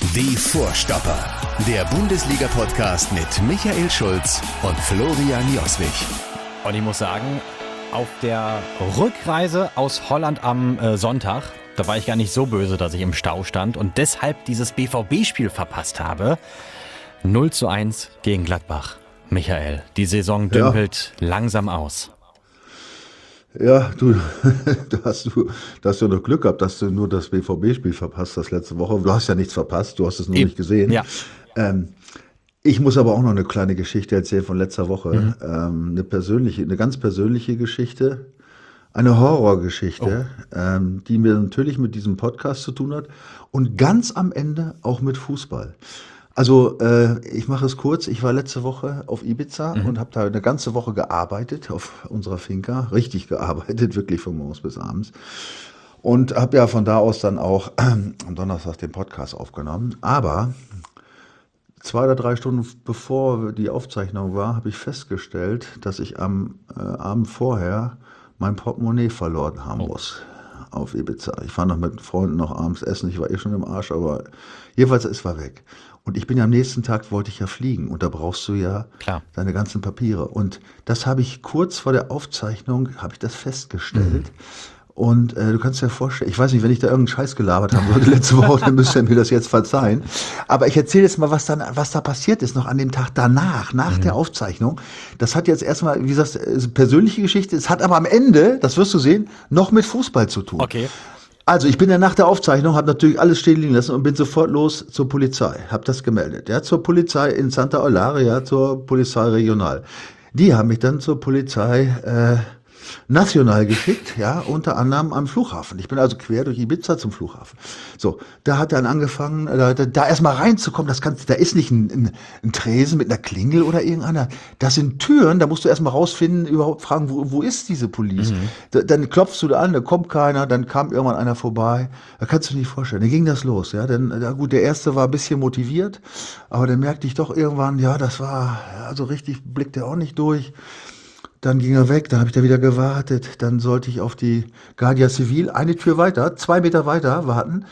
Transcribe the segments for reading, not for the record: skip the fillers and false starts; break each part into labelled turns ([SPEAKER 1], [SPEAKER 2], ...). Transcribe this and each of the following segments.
[SPEAKER 1] Die Vorstopper. Der Bundesliga-Podcast mit Michael Schulz und Florian Joswig.
[SPEAKER 2] Und ich muss sagen, auf der Rückreise aus Holland am Sonntag, da war ich gar nicht so böse, dass ich im Stau stand und deshalb dieses BVB-Spiel verpasst habe. 0:1 gegen Gladbach. Michael, die Saison dümpelt langsam aus.
[SPEAKER 3] Ja, du hast ja noch Glück gehabt, dass du nur das BVB-Spiel verpasst hast letzte Woche. Du hast ja nichts verpasst, du hast es nur nicht gesehen.
[SPEAKER 2] Ja.
[SPEAKER 3] Ich muss aber auch noch eine kleine Geschichte erzählen von letzter Woche. Eine ganz persönliche Geschichte, eine Horrorgeschichte, die mir natürlich mit diesem Podcast zu tun hat und ganz am Ende auch mit Fußball. Also ich mache es kurz, ich war letzte Woche auf Ibiza und habe da eine ganze Woche gearbeitet auf unserer Finca, richtig gearbeitet, wirklich von morgens bis abends. Und habe ja von da aus dann auch am Donnerstag den Podcast aufgenommen. Aber 2 oder 3 Stunden bevor die Aufzeichnung war, habe ich festgestellt, dass ich am Abend vorher mein Portemonnaie verloren haben muss auf Ibiza. Ich war noch mit Freunden noch abends essen, ich war schon im Arsch, aber jedenfalls, es war weg. Und ich bin ja am nächsten Tag, wollte ich ja fliegen und da brauchst du ja deine ganzen Papiere. Und das habe ich kurz vor der Aufzeichnung, habe ich das festgestellt. Und du kannst dir vorstellen, ich weiß nicht, wenn ich da irgendeinen Scheiß gelabert haben sollte letzte Woche, dann müsst ihr mir das jetzt verzeihen. Aber ich erzähle jetzt mal, was da passiert ist noch an dem Tag danach, nach der Aufzeichnung. Das hat jetzt erstmal, wie gesagt, persönliche Geschichte. Es hat aber am Ende, das wirst du sehen, noch mit Fußball zu tun.
[SPEAKER 2] Okay.
[SPEAKER 3] Also ich bin ja nach der Aufzeichnung, habe natürlich alles stehen liegen lassen und bin sofort los zur Polizei, habe das gemeldet. Ja, zur Polizei in Santa Eulalia, zur Polizei regional. Die haben mich dann zur Polizei national geschickt, ja, unter anderem am Flughafen. Ich bin also quer durch Ibiza zum Flughafen. So, da hat dann angefangen, da erstmal reinzukommen, da ist nicht ein Tresen mit einer Klingel oder irgendeiner. Das sind Türen, da musst du erstmal rausfinden, überhaupt fragen, wo ist diese Police? Dann klopfst du da an, da kommt keiner, dann kam irgendwann einer vorbei. Da kannst du dir nicht vorstellen. Dann ging das los, ja. Gut, der erste war ein bisschen motiviert, aber dann merkte ich doch irgendwann, ja, das war, also richtig blickt er auch nicht durch. Dann ging er weg, dann habe ich da wieder gewartet. Dann sollte ich auf die Guardia Civil, eine Tür weiter, 2 Meter weiter warten.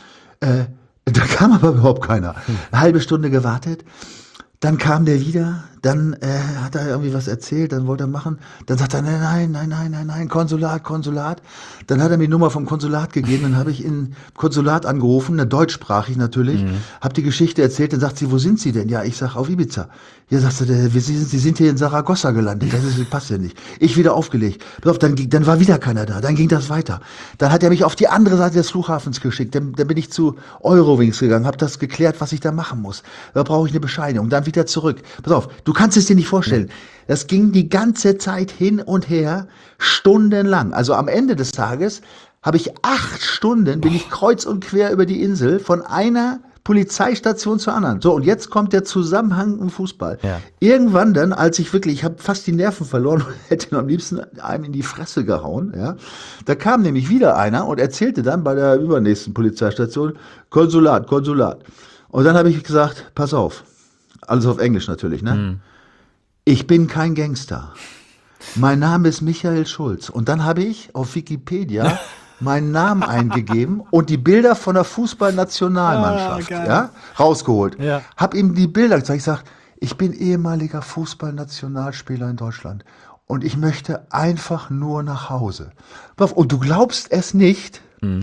[SPEAKER 3] Da kam aber überhaupt keiner. Eine halbe Stunde gewartet. Dann kam der wieder, dann hat er irgendwie was erzählt, dann wollte er machen. Dann sagt er, nein, Konsulat. Dann hat er mir die Nummer vom Konsulat gegeben, dann habe ich in Konsulat angerufen, deutschsprachig natürlich, habe die Geschichte erzählt, dann sagt sie, wo sind Sie denn? Ja, ich sag auf Ibiza. Ja, sagt Sie sind hier in Saragossa gelandet, das passt ja nicht. Ich wieder aufgelegt. Pass auf, dann war wieder keiner da, dann ging das weiter. Dann hat er mich auf die andere Seite des Flughafens geschickt, dann bin ich zu Eurowings gegangen, habe das geklärt, was ich da machen muss. Da brauche ich eine Bescheinigung, dann wieder zurück. Pass auf, du kannst es dir nicht vorstellen. Das ging die ganze Zeit hin und her, stundenlang. Also am Ende des Tages habe ich 8 Stunden, bin ich kreuz und quer über die Insel von einer Polizeistation zur anderen. So, und jetzt kommt der Zusammenhang im Fußball. Ja. Irgendwann dann, ich habe fast die Nerven verloren und hätte ihn am liebsten einem in die Fresse gehauen, ja. Da kam nämlich wieder einer und erzählte dann bei der übernächsten Polizeistation, Konsulat. Und dann habe ich gesagt, pass auf, alles auf Englisch natürlich, ne? Ich bin kein Gangster. Mein Name ist Michael Schulz. Und dann habe ich auf Wikipedia meinen Namen eingegeben und die Bilder von der Fußballnationalmannschaft rausgeholt. Ja. Hab ihm die Bilder gezeigt. Ich sag, ich bin ehemaliger Fußballnationalspieler in Deutschland und ich möchte einfach nur nach Hause. Und du glaubst es nicht,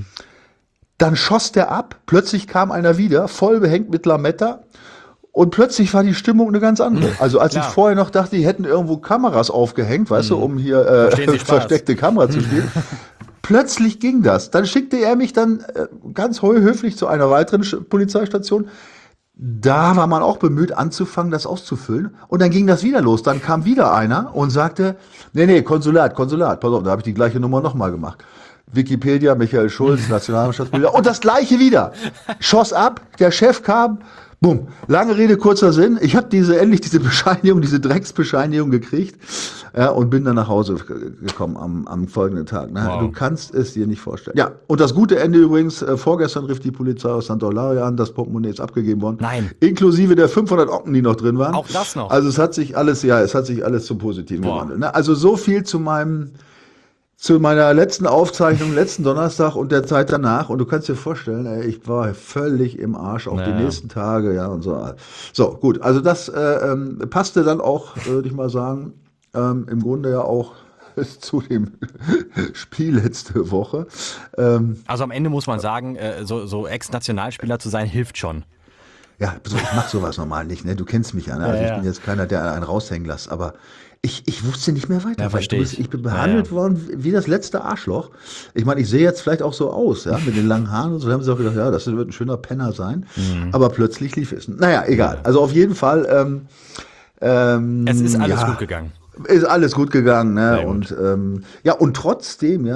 [SPEAKER 3] dann schoss der ab, plötzlich kam einer wieder, voll behängt mit Lametta. Und plötzlich war die Stimmung eine ganz andere. Also als ich vorher noch dachte, die hätten irgendwo Kameras aufgehängt, weißt du, um hier versteckte Kamera zu spielen. Plötzlich ging das. Dann schickte er mich dann ganz höflich zu einer weiteren Polizeistation. Da war man auch bemüht, anzufangen, das auszufüllen. Und dann ging das wieder los. Dann kam wieder einer und sagte, nee, Konsulat. Pass auf, da habe ich die gleiche Nummer nochmal gemacht. Wikipedia, Michael Schulz, Nationalmannschaftsspieler. Und das gleiche wieder. Schoss ab, der Chef kam. Bumm. Lange Rede, kurzer Sinn. Ich habe endlich diese Bescheinigung, diese Drecksbescheinigung gekriegt und bin dann nach Hause gekommen am folgenden Tag. Ne? Wow. Du kannst es dir nicht vorstellen. Ja, und das gute Ende übrigens, vorgestern rief die Polizei aus Santa Eulalia an, das Portemonnaie ist abgegeben worden.
[SPEAKER 2] Nein.
[SPEAKER 3] Inklusive der 500 Ocken, die noch drin waren.
[SPEAKER 2] Auch das noch?
[SPEAKER 3] Also es hat sich alles zum Positiven gewandelt. Ne? Also so viel zu meinem zu meiner letzten Aufzeichnung, letzten Donnerstag und der Zeit danach. Und du kannst dir vorstellen, ey, ich war völlig im Arsch, auch die nächsten Tage, ja, und so. So, gut, also das passte dann auch, würde ich mal sagen, im Grunde ja auch zu dem Spiel letzte Woche.
[SPEAKER 2] Also am Ende muss man sagen, so Ex-Nationalspieler zu sein, hilft schon.
[SPEAKER 3] Ja, so, ich mache sowas normal nicht, ne? Du kennst mich ja, ne? Also ich bin jetzt keiner, der einen raushängen lässt, aber ich wusste nicht mehr weiter.
[SPEAKER 2] Ja, verstehe ich.
[SPEAKER 3] Ich bin behandelt worden wie das letzte Arschloch. Ich meine, ich sehe jetzt vielleicht auch so aus, ja, mit den langen Haaren und so. Da haben sie auch gedacht, ja, das wird ein schöner Penner sein. Aber plötzlich lief es. Naja, egal. Also auf jeden Fall.
[SPEAKER 2] Es ist alles gut gegangen.
[SPEAKER 3] Ist alles gut gegangen, ne?
[SPEAKER 2] Sehr gut.
[SPEAKER 3] Und und trotzdem,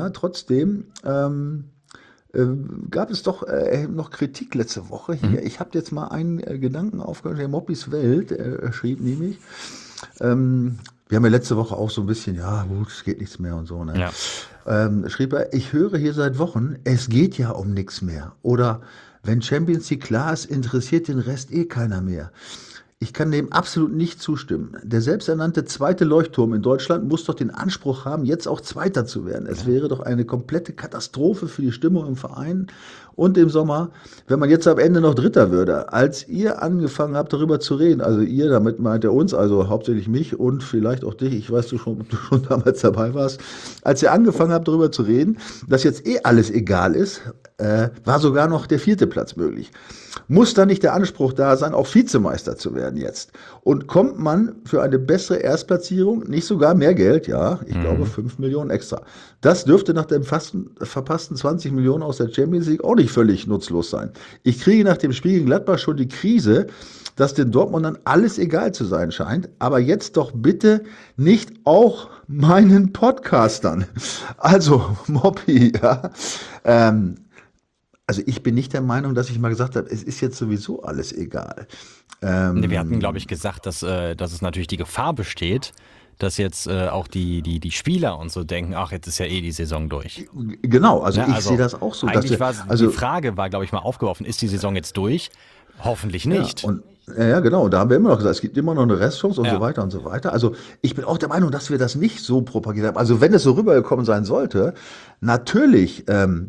[SPEAKER 3] gab es doch noch Kritik letzte Woche hier. Ich habe jetzt mal einen Gedanken aufgehört. Der Moppis Welt schrieb nämlich, wir haben ja letzte Woche auch so ein bisschen, ja gut, es geht nichts mehr und so, ne?
[SPEAKER 2] Ja.
[SPEAKER 3] Schrieb er, ich höre hier seit Wochen, es geht ja um nichts mehr. Oder wenn Champions League klar ist, interessiert den Rest eh keiner mehr. Ich kann dem absolut nicht zustimmen. Der selbsternannte zweite Leuchtturm in Deutschland muss doch den Anspruch haben, jetzt auch Zweiter zu werden. Es wäre doch eine komplette Katastrophe für die Stimmung im Verein und im Sommer, wenn man jetzt am Ende noch Dritter würde. Als ihr angefangen habt, darüber zu reden, also ihr, damit meint er uns, also hauptsächlich mich und vielleicht auch dich, ich weiß ob du schon damals dabei warst, als ihr angefangen habt, darüber zu reden, dass jetzt eh alles egal ist, war sogar noch der 4. Platz möglich. Muss da nicht der Anspruch da sein, auch Vizemeister zu werden jetzt? Und kommt man für eine bessere Erstplatzierung nicht sogar mehr Geld? Ja, ich glaube 5 Millionen extra. Das dürfte nach dem verpassten 20 Millionen aus der Champions League auch nicht völlig nutzlos sein. Ich kriege nach dem Spiel gegen Gladbach schon die Krise, dass den Dortmundern alles egal zu sein scheint. Aber jetzt doch bitte nicht auch meinen Podcastern. Also, Moppi, ja. Also ich bin nicht der Meinung, dass ich mal gesagt habe, es ist jetzt sowieso alles egal.
[SPEAKER 2] Wir hatten, glaube ich, gesagt, dass es natürlich die Gefahr besteht, dass jetzt auch die Spieler und so denken, ach, jetzt ist ja eh die Saison durch.
[SPEAKER 3] Genau, also ich sehe das auch so.
[SPEAKER 2] Eigentlich die Frage war, glaube ich, mal aufgeworfen, ist die Saison jetzt durch? Hoffentlich nicht.
[SPEAKER 3] Ja, genau, da haben wir immer noch gesagt, es gibt immer noch eine Restchance und so weiter und so weiter. Also ich bin auch der Meinung, dass wir das nicht so propagiert haben. Also wenn es so rübergekommen sein sollte, natürlich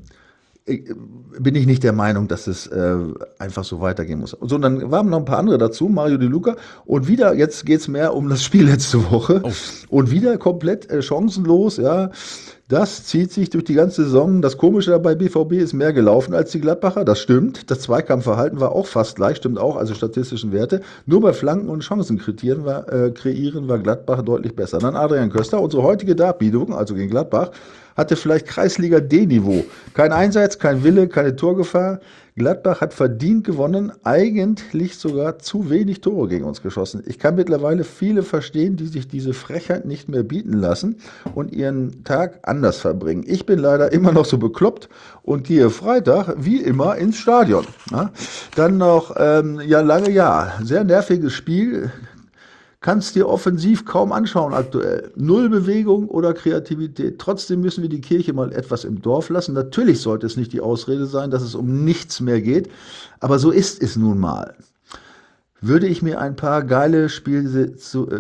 [SPEAKER 3] bin ich nicht der Meinung, dass es einfach so weitergehen muss. So, dann waren noch ein paar andere dazu, Mario Di Luca. Und wieder, jetzt geht's mehr um das Spiel letzte Woche. Oh. Und wieder komplett chancenlos, ja. Das zieht sich durch die ganze Saison. Das Komische bei BVB ist mehr gelaufen als die Gladbacher. Das stimmt. Das Zweikampfverhalten war auch fast gleich, stimmt auch, also statistischen Werte. Nur bei Flanken und Chancen kreieren war Gladbach deutlich besser. Dann Adrian Köster, unsere heutige Darbietung, also gegen Gladbach, hatte vielleicht Kreisliga D-Niveau. Kein Einsatz, kein Wille, keine Torgefahr. Gladbach hat verdient gewonnen, eigentlich sogar zu wenig Tore gegen uns geschossen. Ich kann mittlerweile viele verstehen, die sich diese Frechheit nicht mehr bieten lassen und ihren Tag anders verbringen. Ich bin leider immer noch so bekloppt und gehe Freitag wie immer ins Stadion. Ja? Dann noch, sehr nerviges Spiel. Kannst dir offensiv kaum anschauen aktuell. Null Bewegung oder Kreativität. Trotzdem müssen wir die Kirche mal etwas im Dorf lassen. Natürlich sollte es nicht die Ausrede sein, dass es um nichts mehr geht. Aber so ist es nun mal. Würde ich mir ein paar geile Spiele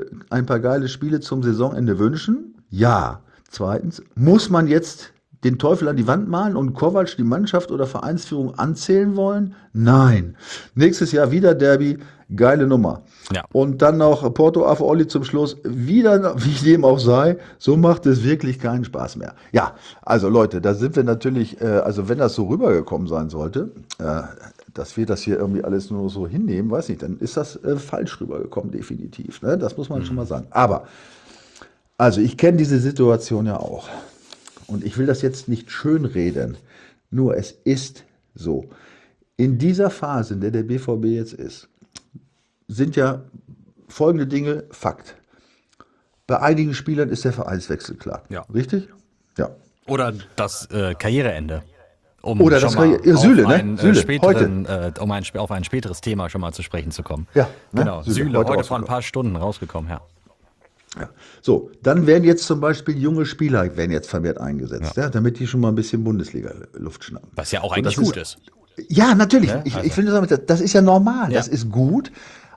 [SPEAKER 3] zum Saisonende wünschen? Ja. Zweitens, muss man jetzt den Teufel an die Wand malen und Kovac die Mannschaft oder Vereinsführung anzählen wollen? Nein. Nächstes Jahr wieder Derby. Geile Nummer. Ja. Und dann noch Porto Affe Olli zum Schluss. Wieder, wie dem auch sei, so macht es wirklich keinen Spaß mehr. Ja, also Leute, da sind wir natürlich, also wenn das so rübergekommen sein sollte, dass wir das hier irgendwie alles nur so hinnehmen, weiß nicht, dann ist das falsch rübergekommen, definitiv. Ne? Das muss man schon mal sagen. Aber, also ich kenne diese Situation ja auch. Und ich will das jetzt nicht schönreden, nur es ist so. In dieser Phase, in der der BVB jetzt ist, sind ja folgende Dinge Fakt. Bei einigen Spielern ist der Vereinswechsel klar. Ja. Richtig? Ja.
[SPEAKER 2] Oder das Karriereende.
[SPEAKER 3] Oder das Süle, ne?
[SPEAKER 2] Süle, heute. Auf ein späteres Thema schon mal zu sprechen zu kommen.
[SPEAKER 3] Ja.
[SPEAKER 2] Ne? Genau, Süle heute vor ein paar Stunden rausgekommen, ja.
[SPEAKER 3] Ja. So, dann werden jetzt zum Beispiel junge Spieler vermehrt eingesetzt, ja, damit die schon mal ein bisschen Bundesliga-Luft schnappen.
[SPEAKER 2] Was ja auch eigentlich gut ist.
[SPEAKER 3] Ja, natürlich.
[SPEAKER 2] Ne?
[SPEAKER 3] Ich finde, das ist ja normal,
[SPEAKER 2] ja.
[SPEAKER 3] Das ist gut.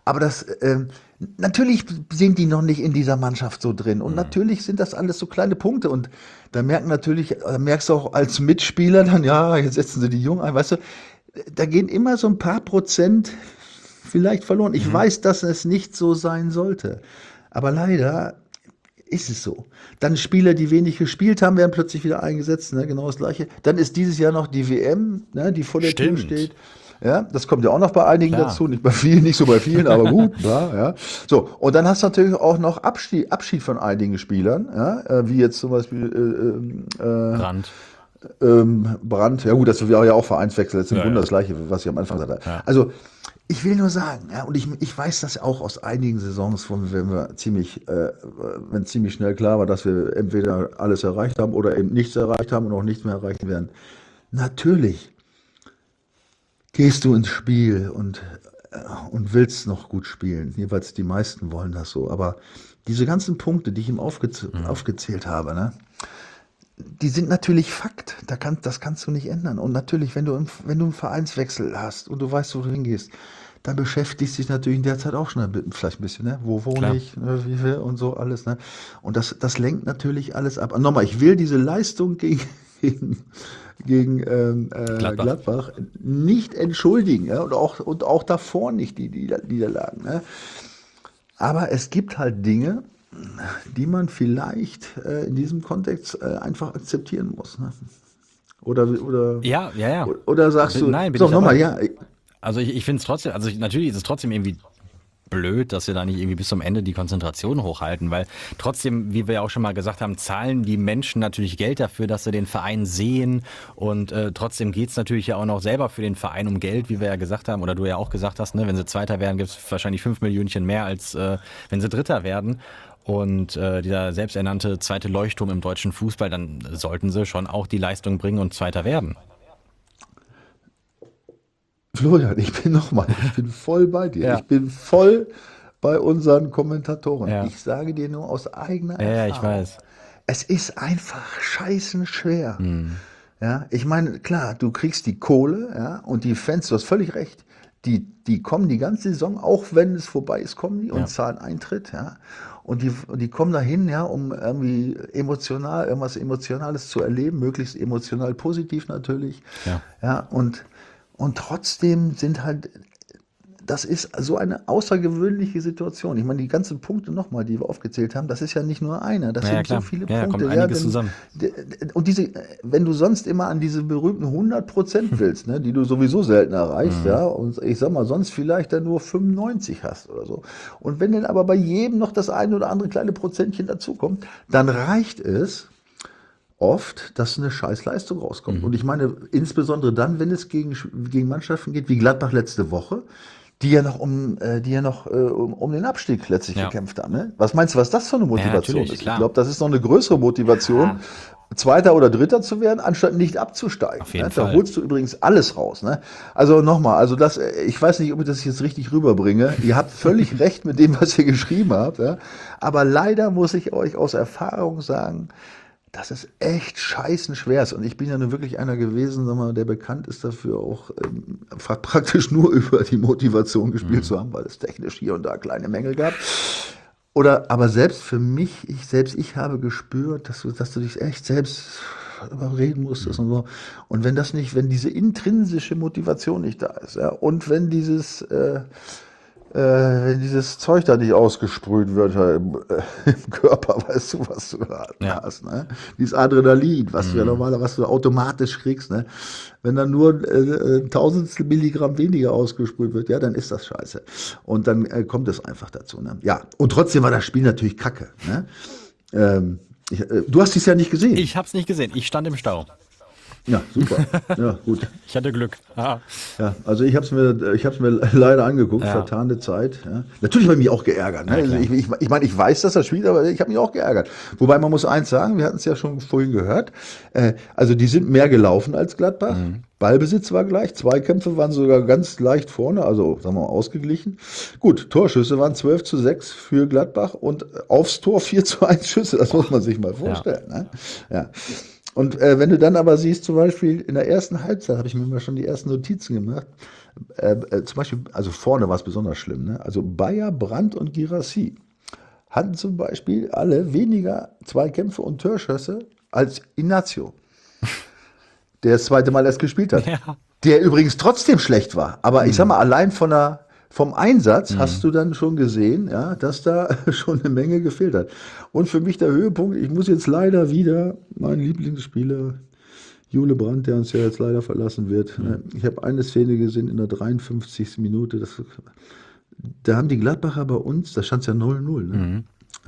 [SPEAKER 3] Aber natürlich sind die noch nicht in dieser Mannschaft so drin. Und natürlich sind das alles so kleine Punkte. Und da merkst du auch als Mitspieler dann, ja, jetzt setzen sie die Jungen ein, weißt du, da gehen immer so ein paar Prozent vielleicht verloren. Ich weiß, dass es nicht so sein sollte. Aber leider ist es so. Dann Spieler, die wenig gespielt haben, werden plötzlich wieder eingesetzt, ne? Genau das Gleiche. Dann ist dieses Jahr noch die WM, ne? Die vor der Tür steht. Ja, das kommt ja auch noch bei einigen dazu, nicht bei vielen, nicht so bei vielen, aber gut, ja. So, und dann hast du natürlich auch noch Abschied von einigen Spielern, ja, wie jetzt zum Beispiel Brandt, ja gut, das war ja auch Vereinswechsel, das ist im Grunde das Gleiche, was ich am Anfang sagte. Ja. Also, ich will nur sagen, ja, und ich weiß das auch aus einigen Saisons, wenn ziemlich schnell klar war, dass wir entweder alles erreicht haben oder eben nichts erreicht haben und auch nichts mehr erreichen werden. Natürlich gehst du ins Spiel und willst noch gut spielen. Jeweils die meisten wollen das so. Aber diese ganzen Punkte, die ich ihm aufgezählt habe, ne, die sind natürlich Fakt. Das kannst du nicht ändern. Und natürlich, wenn du einen Vereinswechsel hast und du weißt, wo du hingehst, dann beschäftigst du dich natürlich in der Zeit auch schon vielleicht ein bisschen, ne? Wo wohne ich, ne? Wie viel und so alles, ne? Und das lenkt natürlich alles ab. Und nochmal, ich will diese Leistung gegen Gladbach nicht entschuldigen, ja? Und auch davor nicht die Niederlagen, ne? Aber es gibt halt Dinge, die man vielleicht in diesem Kontext einfach akzeptieren muss. Ne? Oder
[SPEAKER 2] Ja.
[SPEAKER 3] Oder sagst du,
[SPEAKER 2] nein, bin
[SPEAKER 3] so
[SPEAKER 2] ich
[SPEAKER 3] nochmal,
[SPEAKER 2] dabei.
[SPEAKER 3] ja,
[SPEAKER 2] Also ich finde es trotzdem, also natürlich ist es trotzdem irgendwie blöd, dass wir da nicht irgendwie bis zum Ende die Konzentration hochhalten, weil trotzdem, wie wir ja auch schon mal gesagt haben, zahlen die Menschen natürlich Geld dafür, dass sie den Verein sehen und trotzdem geht's natürlich ja auch noch selber für den Verein um Geld, wie wir ja gesagt haben, oder du ja auch gesagt hast, ne, wenn sie Zweiter werden, gibt's wahrscheinlich 5 Millionchen mehr, als wenn sie Dritter werden. Und dieser selbsternannte zweite Leuchtturm im deutschen Fußball, dann sollten sie schon auch die Leistung bringen und Zweiter werden.
[SPEAKER 3] Florian, ich bin voll bei dir.
[SPEAKER 2] Ja.
[SPEAKER 3] Ich bin voll bei unseren Kommentatoren.
[SPEAKER 2] Ja.
[SPEAKER 3] Ich sage dir nur aus eigener
[SPEAKER 2] Ja,
[SPEAKER 3] Erfahrung.
[SPEAKER 2] ich weiß.
[SPEAKER 3] Es ist einfach scheißen schwer. Ja, ich meine, klar, du kriegst die Kohle, ja, und die Fans, du hast völlig recht, die kommen die ganze Saison, auch wenn es vorbei ist, kommen die und zahlen Eintritt, ja. Und die kommen dahin, ja, um irgendwie irgendwas Emotionales zu erleben, möglichst emotional positiv natürlich. Ja, und trotzdem das ist so eine außergewöhnliche Situation. Ich meine, die ganzen Punkte nochmal, die wir aufgezählt haben, das ist ja nicht nur einer, das sind so viele Punkte.
[SPEAKER 2] Kommt einiges zusammen.
[SPEAKER 3] Und wenn du sonst immer an diese berühmten 100% willst, ne, die du sowieso selten erreichst, ja, und ich sag mal, sonst vielleicht dann nur 95 hast oder so. Und wenn dann aber bei jedem noch das eine oder andere kleine Prozentchen dazukommt, dann reicht es oft, dass eine Scheißleistung rauskommt. Und ich meine, insbesondere dann, wenn es gegen Mannschaften geht, wie Gladbach letzte Woche, die ja noch um den Abstieg letztlich gekämpft haben. Ne? Was meinst du, was das für eine Motivation ist?
[SPEAKER 2] Klar.
[SPEAKER 3] Ich glaube, das ist noch eine größere Motivation, Zweiter oder Dritter zu werden, anstatt nicht abzusteigen.
[SPEAKER 2] Auf jeden
[SPEAKER 3] Ne?
[SPEAKER 2] Fall.
[SPEAKER 3] Da holst du übrigens alles raus. Ne? Also nochmal, ich weiß nicht, ob ich das jetzt richtig rüberbringe. Ihr habt völlig recht mit dem, was ihr geschrieben habt. Ja? Aber leider muss ich euch aus Erfahrung sagen, dass es echt scheißen schwer ist. Und ich bin ja nun wirklich einer gewesen, sag mal, der bekannt ist dafür auch praktisch nur über die Motivation gespielt zu haben, weil es technisch hier und da kleine Mängel gab. Aber selbst für mich, ich habe gespürt, dass du dich echt selbst überreden musstest und so. Und wenn diese intrinsische Motivation nicht da ist, ja, und wenn dieses Zeug da nicht ausgesprüht wird im Körper, weißt du, was du da hast, ne? Dieses Adrenalin, was du ja was du automatisch kriegst, ne? Wenn dann nur Tausendstel Milligramm weniger ausgesprüht wird, ja, dann ist das scheiße. Und dann kommt es einfach dazu, ne? Ja, und trotzdem war das Spiel natürlich kacke, ne? Du hast es ja nicht gesehen.
[SPEAKER 2] Ich hab's nicht gesehen. Ich stand im Stau.
[SPEAKER 3] Ja, super. Ja, gut.
[SPEAKER 2] Ich hatte Glück. Aha.
[SPEAKER 3] Ja, also ich hab's mir leider angeguckt, vertane Zeit. Ja. Natürlich habe ich mich auch geärgert. Ne? Also ich meine, ich weiß, dass das spielt, aber ich habe mich auch geärgert. Wobei man muss eins sagen, wir hatten es ja schon vorhin gehört, also die sind mehr gelaufen als Gladbach. Ballbesitz war gleich, Zweikämpfe waren sogar ganz leicht vorne, also sagen wir mal ausgeglichen. Gut, Torschüsse waren 12:6 für Gladbach und aufs Tor 4:1 Schüsse, das muss man sich mal vorstellen. Ne? Ja. Und wenn du dann aber siehst, zum Beispiel in der ersten Halbzeit, habe ich mir mal schon die ersten Notizen gemacht, zum Beispiel, also vorne war es besonders schlimm, ne? Also Bayer, Brandt und Guirassy hatten zum Beispiel alle weniger Zweikämpfe und Torschüsse als Ignacio, der das zweite Mal erst gespielt hat.
[SPEAKER 2] Ja.
[SPEAKER 3] Der übrigens trotzdem schlecht war. Aber ich sag mal, allein vom Einsatz hast du dann schon gesehen, ja, dass da schon eine Menge gefehlt hat. Und für mich der Höhepunkt, ich muss jetzt leider wieder meinen Lieblingsspieler Jule Brandt, der uns ja jetzt leider verlassen wird. Ich habe eine Szene gesehen in der 53. Minute. Da haben die Gladbacher bei uns, da stand es ja 0-0. Ne?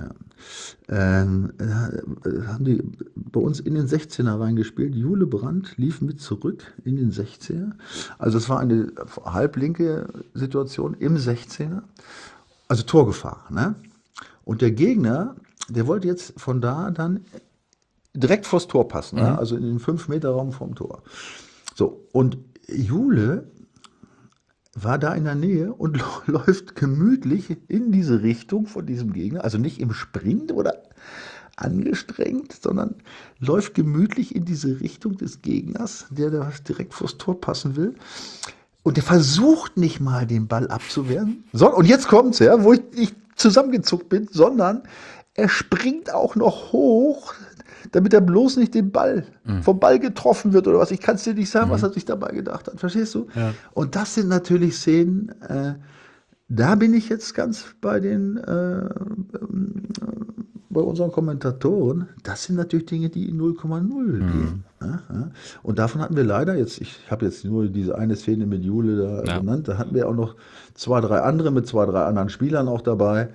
[SPEAKER 3] Haben die bei uns in den 16er reingespielt. Jule Brandt lief mit zurück in den 16er. Also es war eine halblinke Situation im 16er. Also Torgefahr. Ne? Und der Gegner, der wollte jetzt von da dann direkt vors Tor passen. Ne? Also in den 5-Meter-Raum vom Tor. So, und Jule war da in der Nähe und läuft gemütlich in diese Richtung von diesem Gegner, also nicht im Sprint oder angestrengt, sondern läuft gemütlich in diese Richtung des Gegners, der da direkt vors Tor passen will. Und der versucht nicht mal, den Ball abzuwehren. Und jetzt kommt's, ja, wo ich zusammengezuckt bin, sondern er springt auch noch hoch, damit er bloß nicht vom Ball getroffen wird oder was. Ich kann es dir nicht sagen, was er sich dabei gedacht hat. Verstehst du? Ja. Und das sind natürlich Szenen, da bin ich jetzt ganz bei unseren Kommentatoren. Das sind natürlich Dinge, die in 0,0 gehen. Ja. Und davon hatten wir leider ich habe jetzt nur diese eine Szene mit Jule da genannt, da hatten wir auch noch 2, 3 andere mit 2, 3 anderen Spielern auch dabei.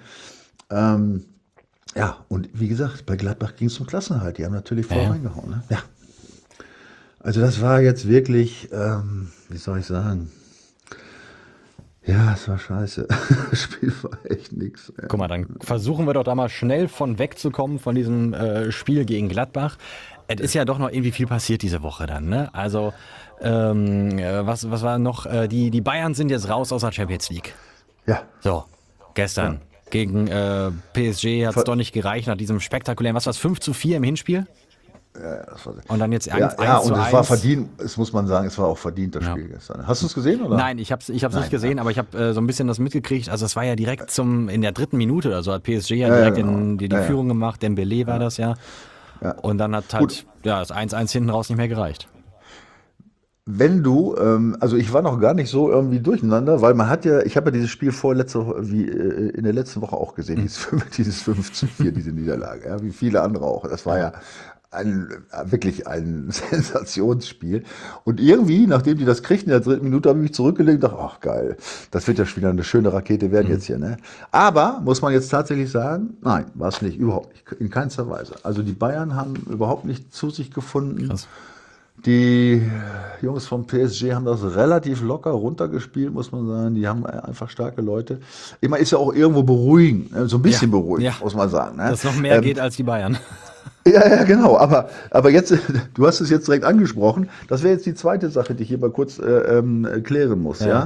[SPEAKER 3] Ja, und wie gesagt, bei Gladbach ging es um Klassenerhalt. Die haben natürlich voll reingehauen. Ne? Ja. Also das war jetzt wirklich, wie soll ich sagen, ja, es war scheiße. Das Spiel war echt nix. Ja.
[SPEAKER 2] Guck mal, dann versuchen wir doch da mal schnell von wegzukommen von diesem Spiel gegen Gladbach. Es ist ja doch noch irgendwie viel passiert diese Woche dann, ne? Also, was war noch? Die Bayern sind jetzt raus aus der Champions League.
[SPEAKER 3] Ja.
[SPEAKER 2] So, gestern. Ja. Gegen PSG hat es doch nicht gereicht nach diesem spektakulären, was war es, 5-4 im Hinspiel?
[SPEAKER 3] Ja, das war,
[SPEAKER 2] und dann jetzt 1-1.
[SPEAKER 3] Ja, und es war verdient, das muss man sagen, es war auch verdient, das Spiel gestern. Hast du es gesehen, oder?
[SPEAKER 2] Nein, ich hab's nicht gesehen, aber ich habe so ein bisschen das mitgekriegt. Also es war ja direkt in der 3. Minute oder so, hat PSG direkt die Führung gemacht, Dembélé war das ja. Und dann hat halt das 1-1 hinten raus nicht mehr gereicht.
[SPEAKER 3] Wenn du, also ich war noch gar nicht so irgendwie durcheinander, weil ich habe ja dieses Spiel in der letzten Woche auch gesehen, dieses 5-4, diese Niederlage, ja, wie viele andere auch. Das war ja wirklich ein Sensationsspiel. Und irgendwie, nachdem die das kriegten in der 3. Minute, habe ich mich zurückgelegt und dachte, ach geil, das wird ja schon wieder eine schöne Rakete werden jetzt hier. Ne? Aber, muss man jetzt tatsächlich sagen, nein, war es nicht, überhaupt nicht, in keinster Weise. Also die Bayern haben überhaupt nicht zu sich gefunden. Krass. Die Jungs vom PSG haben das relativ locker runtergespielt, muss man sagen. Die haben einfach starke Leute. Immer ist ja auch irgendwo beruhigend, so ein bisschen beruhigend, muss man sagen. Ne?
[SPEAKER 2] Dass noch mehr geht als die Bayern.
[SPEAKER 3] Ja, genau. Aber jetzt, du hast es jetzt direkt angesprochen. Das wäre jetzt die zweite Sache, die ich hier mal kurz klären muss. Ja.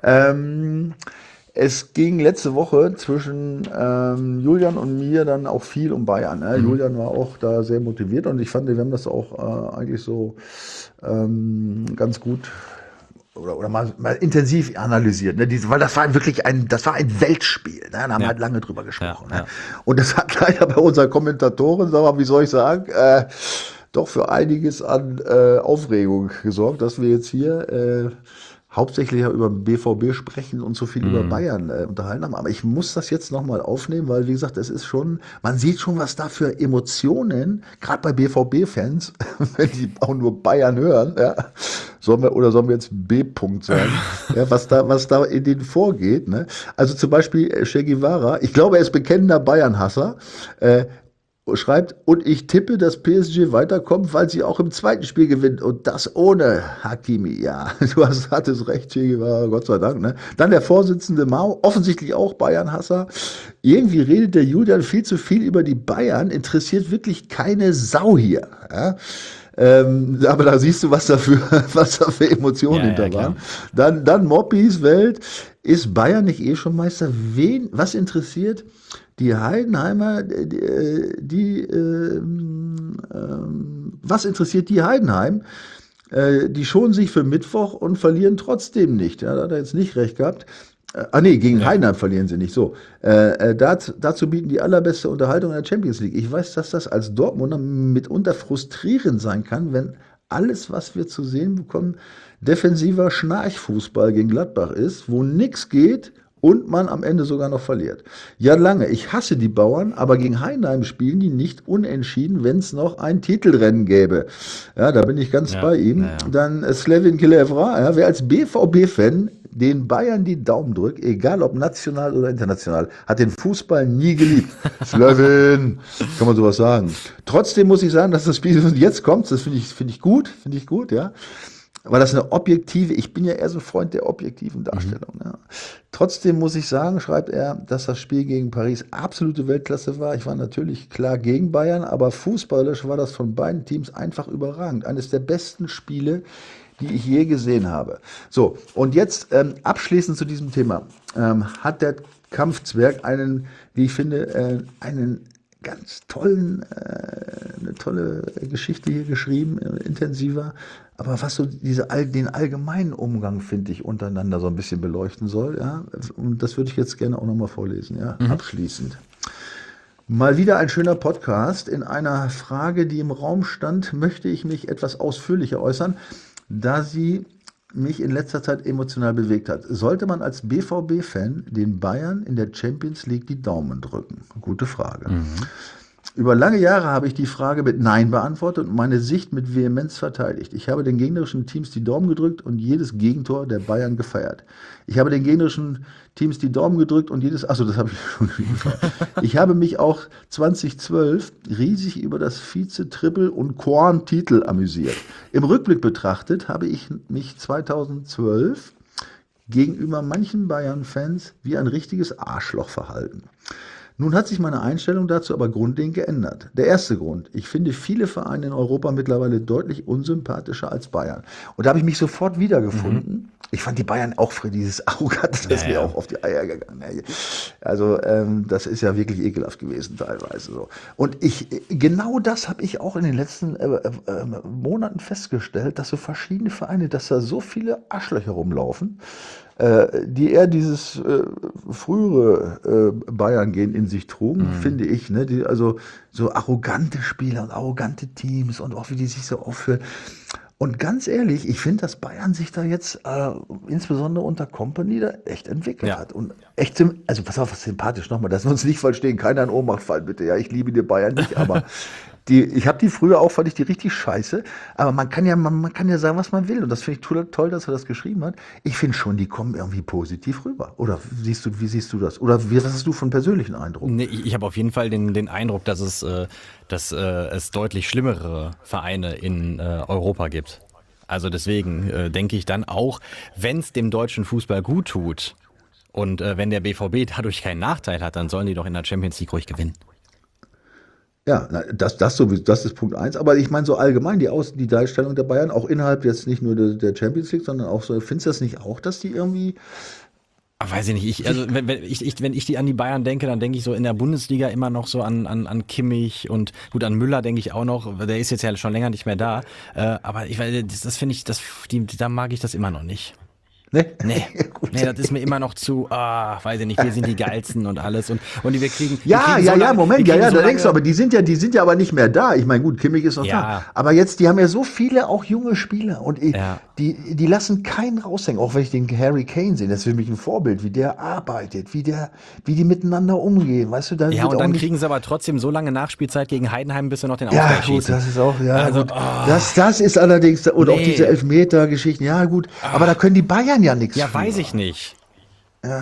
[SPEAKER 3] Es ging letzte Woche zwischen Julian und mir dann auch viel um Bayern. Ne? Julian war auch da sehr motiviert und ich fand, wir haben das auch eigentlich so ganz gut oder mal intensiv analysiert. Ne? Weil das war wirklich ein Weltspiel. Ne? Da haben wir halt lange drüber gesprochen. Ne? Und das hat leider bei unseren Kommentatoren, sag mal, wie soll ich sagen, doch für einiges an Aufregung gesorgt, dass wir jetzt hier hauptsächlich ja über BVB sprechen und so viel über Bayern unterhalten haben. Aber ich muss das jetzt nochmal aufnehmen, weil, wie gesagt, es ist schon, man sieht schon, was da für Emotionen, gerade bei BVB-Fans, wenn die auch nur Bayern hören, ja, sollen wir jetzt B-Punkt sagen, ja, was da in denen vorgeht. Ne? Also zum Beispiel Che Guevara, ich glaube, er ist bekennender Bayern-Hasser, schreibt, und ich tippe, dass PSG weiterkommt, weil sie auch im zweiten Spiel gewinnt und das ohne Hakimi. Ja, du hattest recht, Che Guevara, Gott sei Dank. Ne? Dann der Vorsitzende Mao, offensichtlich auch Bayern-Hasser. Irgendwie redet der Julian viel zu viel über die Bayern, interessiert wirklich keine Sau hier. Ja? Aber da siehst du, was da für Emotionen hinter waren. Dann Moppis Welt. Ist Bayern nicht schon Meister? Was interessiert Die Heidenheimer, was interessiert die Heidenheim? Die schonen sich für Mittwoch und verlieren trotzdem nicht. Ja, da hat er jetzt nicht recht gehabt. Gegen Heidenheim verlieren sie nicht. So, dazu bieten die allerbeste Unterhaltung in der Champions League. Ich weiß, dass das als Dortmunder mitunter frustrierend sein kann, wenn alles, was wir zu sehen bekommen, defensiver Schnarchfußball gegen Gladbach ist, wo nichts geht und man am Ende sogar noch verliert. Ja, lange. Ich hasse die Bauern, aber gegen Heidenheim spielen die nicht unentschieden, wenn es noch ein Titelrennen gäbe. Ja, da bin ich ganz bei ihm. Ja. Dann Slevin Kilevra, ja, wer als BVB-Fan den Bayern die Daumen drückt, egal ob national oder international, hat den Fußball nie geliebt. Slevin, kann man sowas sagen. Trotzdem muss ich sagen, dass das Spiel jetzt kommt, das finde ich gut, ja. Weil das eine objektive, ich bin ja eher so ein Freund der objektiven Darstellung. Ja. Trotzdem muss ich sagen, schreibt er, dass das Spiel gegen Paris absolute Weltklasse war. Ich war natürlich klar gegen Bayern, aber fußballerisch war das von beiden Teams einfach überragend. Eines der besten Spiele, die ich je gesehen habe. So, und jetzt abschließend zu diesem Thema. Hat der Kampfzwerg wie ich finde, einen ganz eine tolle Geschichte hier geschrieben, intensiver, aber was so den allgemeinen Umgang, finde ich, untereinander so ein bisschen beleuchten soll, ja, und das würde ich jetzt gerne auch nochmal vorlesen, ja, abschließend. Mal wieder ein schöner Podcast. In einer Frage, die im Raum stand, möchte ich mich etwas ausführlicher äußern, da sie mich in letzter Zeit emotional bewegt hat. Sollte man als BVB-Fan den Bayern in der Champions League die Daumen drücken? Gute Frage. Über lange Jahre habe ich die Frage mit Nein beantwortet und meine Sicht mit Vehemenz verteidigt. Ich habe den gegnerischen Teams die Daumen gedrückt und jedes Gegentor der Bayern gefeiert. Ich habe den gegnerischen Teams die Daumen gedrückt und das habe ich schon gefeiert. Ich habe mich auch 2012 riesig über das Vize-Triple- und Korn-Titel amüsiert. Im Rückblick betrachtet habe ich mich 2012 gegenüber manchen Bayern-Fans wie ein richtiges Arschloch verhalten. Nun hat sich meine Einstellung dazu aber grundlegend geändert. Der erste Grund: Ich finde viele Vereine in Europa mittlerweile deutlich unsympathischer als Bayern. Und da habe ich mich sofort wiedergefunden. Ich fand die Bayern auch für dieses Arrogant, das ist mir auch auf die Eier gegangen. Also das ist ja wirklich ekelhaft gewesen teilweise so. Und genau das habe ich auch in den letzten Monaten festgestellt, dass so verschiedene Vereine, dass da so viele Arschlöcher rumlaufen, die eher dieses frühere Bayern-Gehen in sich trugen, finde ich, ne? Die, also so arrogante Spieler und arrogante Teams und auch wie die sich so aufführen. Und ganz ehrlich, ich finde, dass Bayern sich da jetzt, insbesondere unter Kompany, da echt entwickelt hat. Und echt, also pass auf, was sympathisch nochmal, dass wir uns nicht verstehen, keiner in Ohnmacht fallen, bitte. Ja, ich liebe die Bayern nicht, aber ich habe die früher auch, fand ich die richtig scheiße. Aber man kann ja sagen, was man will. Und das finde ich toll, dass er das geschrieben hat. Ich finde schon, die kommen irgendwie positiv rüber. Oder wie siehst du das? Oder was hast du von persönlichen Eindruck?
[SPEAKER 2] Nee, ich habe auf jeden Fall den Eindruck, dass es deutlich schlimmere Vereine in Europa gibt. Also deswegen denke ich dann auch, wenn es dem deutschen Fußball gut tut und wenn der BVB dadurch keinen Nachteil hat, dann sollen die doch in der Champions League ruhig gewinnen.
[SPEAKER 3] Ja, das ist Punkt 1. Aber ich meine so allgemein die Darstellung der Bayern, auch innerhalb jetzt nicht nur der Champions League, sondern auch so, findest du das nicht auch, dass die irgendwie...
[SPEAKER 2] Weiß ich nicht. Wenn ich an die Bayern denke, dann denke ich so in der Bundesliga immer noch so an Kimmich und gut, an Müller denke ich auch noch. Der ist jetzt ja schon länger nicht mehr da. Aber das finde ich, da mag ich das immer noch nicht. Nee, das ist mir immer noch zu, weiß ich nicht, wir sind die Geilsten und alles und wir kriegen.
[SPEAKER 3] Moment, da denkst du, aber die sind ja aber nicht mehr da. Ich meine, gut, Kimmich ist noch da. Aber jetzt, die haben ja so viele auch junge Spieler und die lassen keinen raushängen. Auch wenn ich den Harry Kane sehe, das ist für mich ein Vorbild, wie der arbeitet, wie die miteinander umgehen, weißt du?
[SPEAKER 2] Und dann kriegen sie aber trotzdem so lange Nachspielzeit gegen Heidenheim, bis sie noch den Ausgleich schießen.
[SPEAKER 3] Ja, gut, das ist auch, also, das ist allerdings, und auch diese Elfmeter-Geschichten, ja gut, aber da können die Bayern ja nichts.
[SPEAKER 2] Ja, weiß ich nicht.
[SPEAKER 3] Ja,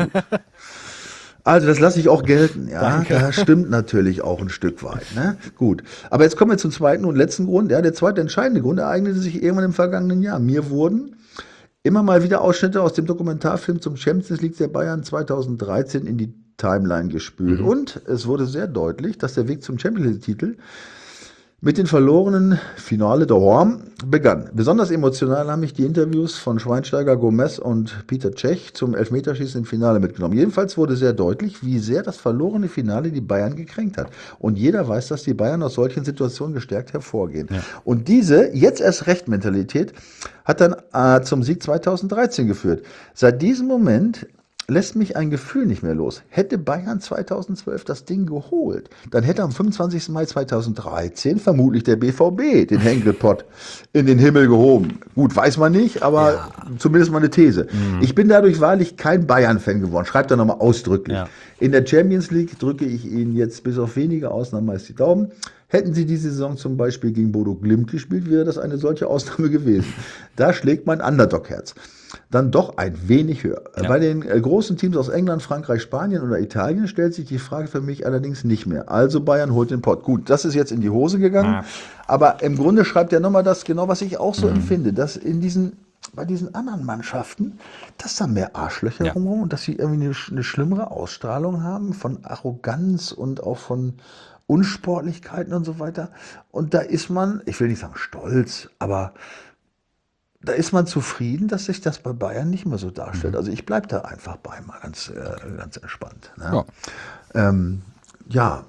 [SPEAKER 3] also das lasse ich auch gelten. Ja,
[SPEAKER 2] Danke.
[SPEAKER 3] Das stimmt natürlich auch ein Stück weit. Ne? Gut, aber jetzt kommen wir zum zweiten und letzten Grund. Ja, der zweite entscheidende Grund ereignete sich irgendwann im vergangenen Jahr. Mir wurden immer mal wieder Ausschnitte aus dem Dokumentarfilm zum Champions League der Bayern 2013 in die Timeline gespült. Und es wurde sehr deutlich, dass der Weg zum Champions League-Titel Mit dem verlorenen Finale daheim begann. Besonders emotional haben mich die Interviews von Schweinsteiger, Gomez und Peter Cech zum Elfmeterschießen im Finale mitgenommen. Jedenfalls wurde sehr deutlich, wie sehr das verlorene Finale die Bayern gekränkt hat. Und jeder weiß, dass die Bayern aus solchen Situationen gestärkt hervorgehen. Ja. Und diese jetzt erst recht Mentalität hat dann zum Sieg 2013 geführt. Seit diesem Moment lässt mich ein Gefühl nicht mehr los. Hätte Bayern 2012 das Ding geholt, dann hätte am 25. Mai 2013 vermutlich der BVB den Henkelpott in den Himmel gehoben. Gut, weiß man nicht, aber zumindest mal eine These. Ich bin dadurch wahrlich kein Bayern-Fan geworden. Schreibt da nochmal ausdrücklich. Ja. In der Champions League drücke ich Ihnen jetzt bis auf wenige Ausnahmen meist die Daumen. Hätten Sie diese Saison zum Beispiel gegen Bodo Glimt gespielt, wäre das eine solche Ausnahme gewesen. Da schlägt mein Underdog-Herz dann doch ein wenig höher. Ja. Bei den großen Teams aus England, Frankreich, Spanien oder Italien stellt sich die Frage für mich allerdings nicht mehr. Also Bayern holt den Pott. Gut, das ist jetzt in die Hose gegangen, aber im Grunde schreibt er nochmal das genau, was ich auch so empfinde, dass bei diesen anderen Mannschaften, dass da mehr Arschlöcher rumrum und dass sie irgendwie eine schlimmere Ausstrahlung haben von Arroganz und auch von Unsportlichkeiten und so weiter. Und da ist man, ich will nicht sagen stolz, aber da ist man zufrieden, dass sich das bei Bayern nicht mehr so darstellt. Also ich bleibe da einfach bei, mal ganz entspannt. Ne? Ja.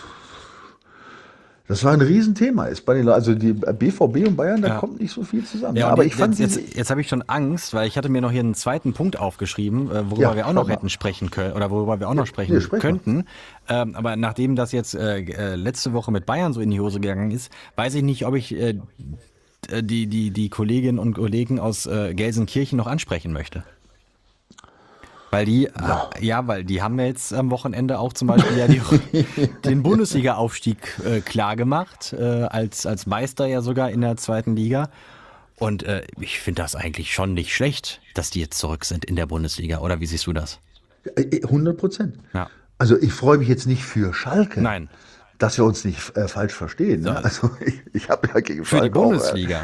[SPEAKER 3] Das war ein Riesenthema. Also die BVB und Bayern, da kommt nicht so viel zusammen.
[SPEAKER 2] Ja,
[SPEAKER 3] aber ich fand
[SPEAKER 2] jetzt habe ich schon Angst, weil ich hatte mir noch hier einen zweiten Punkt aufgeschrieben, worüber wir auch noch hätten sprechen können oder worüber wir auch noch sprechen könnten. Aber nachdem das jetzt letzte Woche mit Bayern so in die Hose gegangen ist, weiß ich nicht, ob ich die Kolleginnen und Kollegen aus Gelsenkirchen noch ansprechen möchte. Weil die, weil die haben jetzt am Wochenende auch zum Beispiel den Bundesliga-Aufstieg klar gemacht, als Meister ja sogar in der zweiten Liga. Und ich finde das eigentlich schon nicht schlecht, dass die jetzt zurück sind in der Bundesliga. Oder wie siehst du das?
[SPEAKER 3] 100%.
[SPEAKER 2] Ja.
[SPEAKER 3] Also ich freue mich jetzt nicht für Schalke.
[SPEAKER 2] Nein.
[SPEAKER 3] Dass wir uns nicht falsch verstehen. Ne? Also ich habe ja gegen
[SPEAKER 2] Schalke. Für die Bundesliga.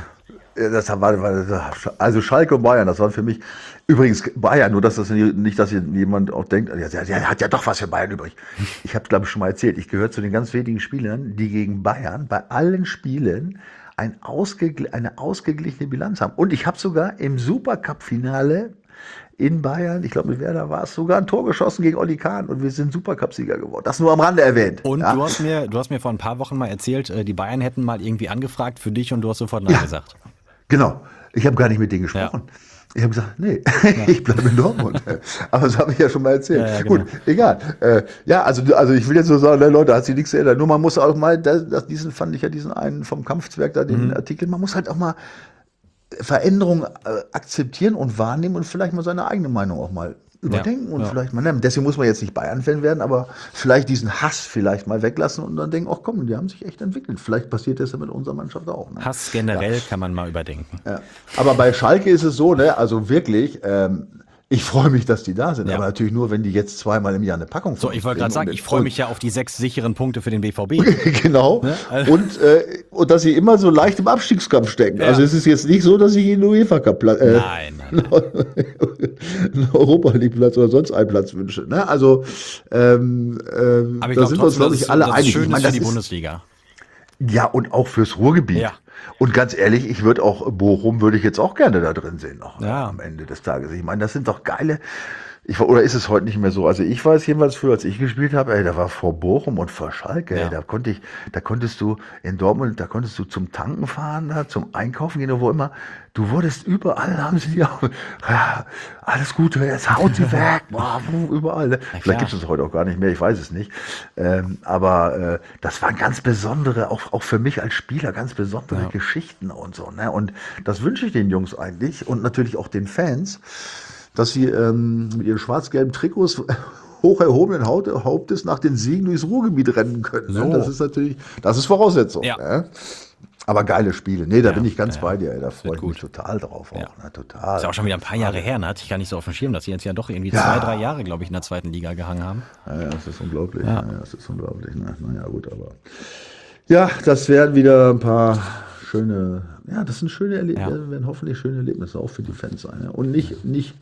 [SPEAKER 3] Also Schalke und Bayern, das waren für mich, übrigens Bayern, nur dass das nicht, dass jemand auch denkt, er hat ja doch was für Bayern übrig. Ich habe, glaube ich, schon mal erzählt, ich gehöre zu den ganz wenigen Spielern, die gegen Bayern bei allen Spielen eine ausgeglichene Bilanz haben. Und ich habe sogar im Supercup-Finale in Bayern, ich glaube mit Werder war es, sogar ein Tor geschossen gegen Oli Kahn und wir sind Supercup-Sieger geworden. Das nur am Rande erwähnt.
[SPEAKER 2] Und du hast mir vor ein paar Wochen mal erzählt, die Bayern hätten mal irgendwie angefragt für dich und du hast sofort Nein gesagt.
[SPEAKER 3] Genau. Ich habe gar nicht mit denen gesprochen. Ja. Ich habe gesagt, nee, ich bleibe in Dortmund. Aber das habe ich ja schon mal erzählt. Ja, genau. Gut, egal. Also ich will jetzt so sagen, Leute, hat sich nichts geändert. Nur man muss auch mal, diesen einen vom Kampfzwerg da, den Artikel, man muss halt auch mal Veränderungen akzeptieren und wahrnehmen und vielleicht mal seine eigene Meinung auch mal überdenken und vielleicht mal nehmen. Deswegen muss man jetzt nicht Bayern-Fan werden, aber vielleicht diesen Hass vielleicht mal weglassen und dann denken, ach komm, die haben sich echt entwickelt. Vielleicht passiert das ja mit unserer Mannschaft auch. Ne?
[SPEAKER 2] Hass generell kann man mal überdenken.
[SPEAKER 3] Ja. Aber bei Schalke ist es so, ne, also wirklich, ich freue mich, dass die da sind, aber natürlich nur, wenn die jetzt zweimal im Jahr eine Packung
[SPEAKER 2] So, ich wollte gerade sagen, ich freue mich ja auf die 6 sicheren Punkte für den BVB.
[SPEAKER 3] Genau. Ne? Also und dass sie immer so leicht im Abstiegskampf stecken. Ja. Also es ist jetzt nicht so, dass ich in den UEFA Cup
[SPEAKER 2] nein.
[SPEAKER 3] einen Europa League Platz oder sonst einen Platz wünsche. Ne? Also
[SPEAKER 2] aber ich
[SPEAKER 3] da sind wir uns, glaube ich, alle einig.
[SPEAKER 2] Schön ist für die Bundesliga.
[SPEAKER 3] Ja, und auch fürs Ruhrgebiet. Ja. Und ganz ehrlich, ich würde auch, Bochum würde ich jetzt auch gerne da drin sehen noch am Ende des Tages. Ich meine, das sind doch geile, oder ist es heute nicht mehr so? Also ich weiß jedenfalls früher, als ich gespielt habe, da war vor Bochum und vor Schalke, da konntest du in Dortmund, da konntest du zum Tanken fahren, da, zum Einkaufen gehen, oder wo immer. Du wurdest überall, haben sie ja, alles Gute, jetzt haut sie weg, überall. Ne? Vielleicht gibt es das heute auch gar nicht mehr, ich weiß es nicht. Aber das waren ganz besondere, auch für mich als Spieler, ganz besondere Geschichten und so. Ne? Und das wünsche ich den Jungs eigentlich und natürlich auch den Fans, dass sie mit ihren schwarz-gelben Trikots hoch erhobenen Hauptes nach den Siegen durchs Ruhrgebiet rennen können. So. Ne? Das ist Voraussetzung. Ja. Ne? Aber geile Spiele. Nee, da bin ich ganz bei dir. Ey. Da freue ich mich total drauf. Auch, ne? Total.
[SPEAKER 2] Ist ja auch schon wieder ein paar Jahre her. Ne? Hatte ich gar nicht so auf dem Schirm, dass sie jetzt ja doch irgendwie 2-3 Jahre, glaube ich, in der zweiten Liga gehangen haben.
[SPEAKER 3] Ja, das ist unglaublich. Ja. Das ist unglaublich. Ne? Naja, gut, aber ja, das werden wieder ein paar schöne, das sind schöne Erlebnisse, werden hoffentlich schöne Erlebnisse auch für die Fans sein. Ne? Und nicht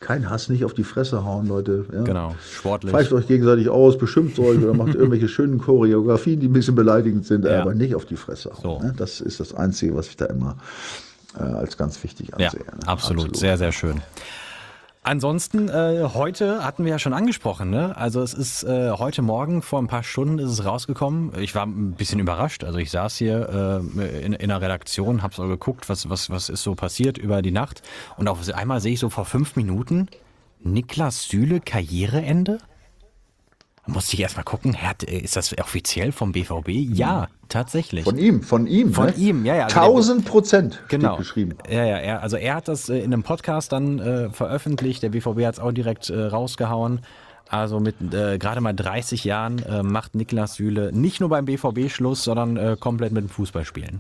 [SPEAKER 3] kein Hass, nicht auf die Fresse hauen, Leute. Ja.
[SPEAKER 2] Genau, sportlich.
[SPEAKER 3] Pfeift euch gegenseitig aus, beschimpft euch oder macht irgendwelche schönen Choreografien, die ein bisschen beleidigend sind,
[SPEAKER 2] Ja.
[SPEAKER 3] aber nicht auf die Fresse hauen.
[SPEAKER 2] So.
[SPEAKER 3] Ne? Das ist das Einzige, was ich da immer als ganz wichtig
[SPEAKER 2] Ja,
[SPEAKER 3] ansehe. Ne?
[SPEAKER 2] absolut. Sehr, sehr schön. Ansonsten, heute hatten wir ja schon angesprochen, ne? Also es ist heute Morgen, vor ein paar Stunden ist es rausgekommen. Ich war ein bisschen überrascht. Also ich saß hier in der Redaktion, habe so geguckt, was ist so passiert über die Nacht. Und auf einmal sehe ich so vor 5 Minuten, Niklas Süle, Karriereende? Da musste ich erst mal gucken, ist das offiziell vom BVB? Ja, tatsächlich.
[SPEAKER 3] Von ihm.
[SPEAKER 2] Von
[SPEAKER 3] Ne?
[SPEAKER 2] ihm, ja.
[SPEAKER 3] 1000%
[SPEAKER 2] Genau.
[SPEAKER 3] steht geschrieben.
[SPEAKER 2] Ja, er hat das in einem Podcast dann veröffentlicht. Der BVB hat es auch direkt rausgehauen. Also mit gerade mal 30 Jahren macht Niklas Süle nicht nur beim BVB Schluss, sondern komplett mit dem Fußballspielen.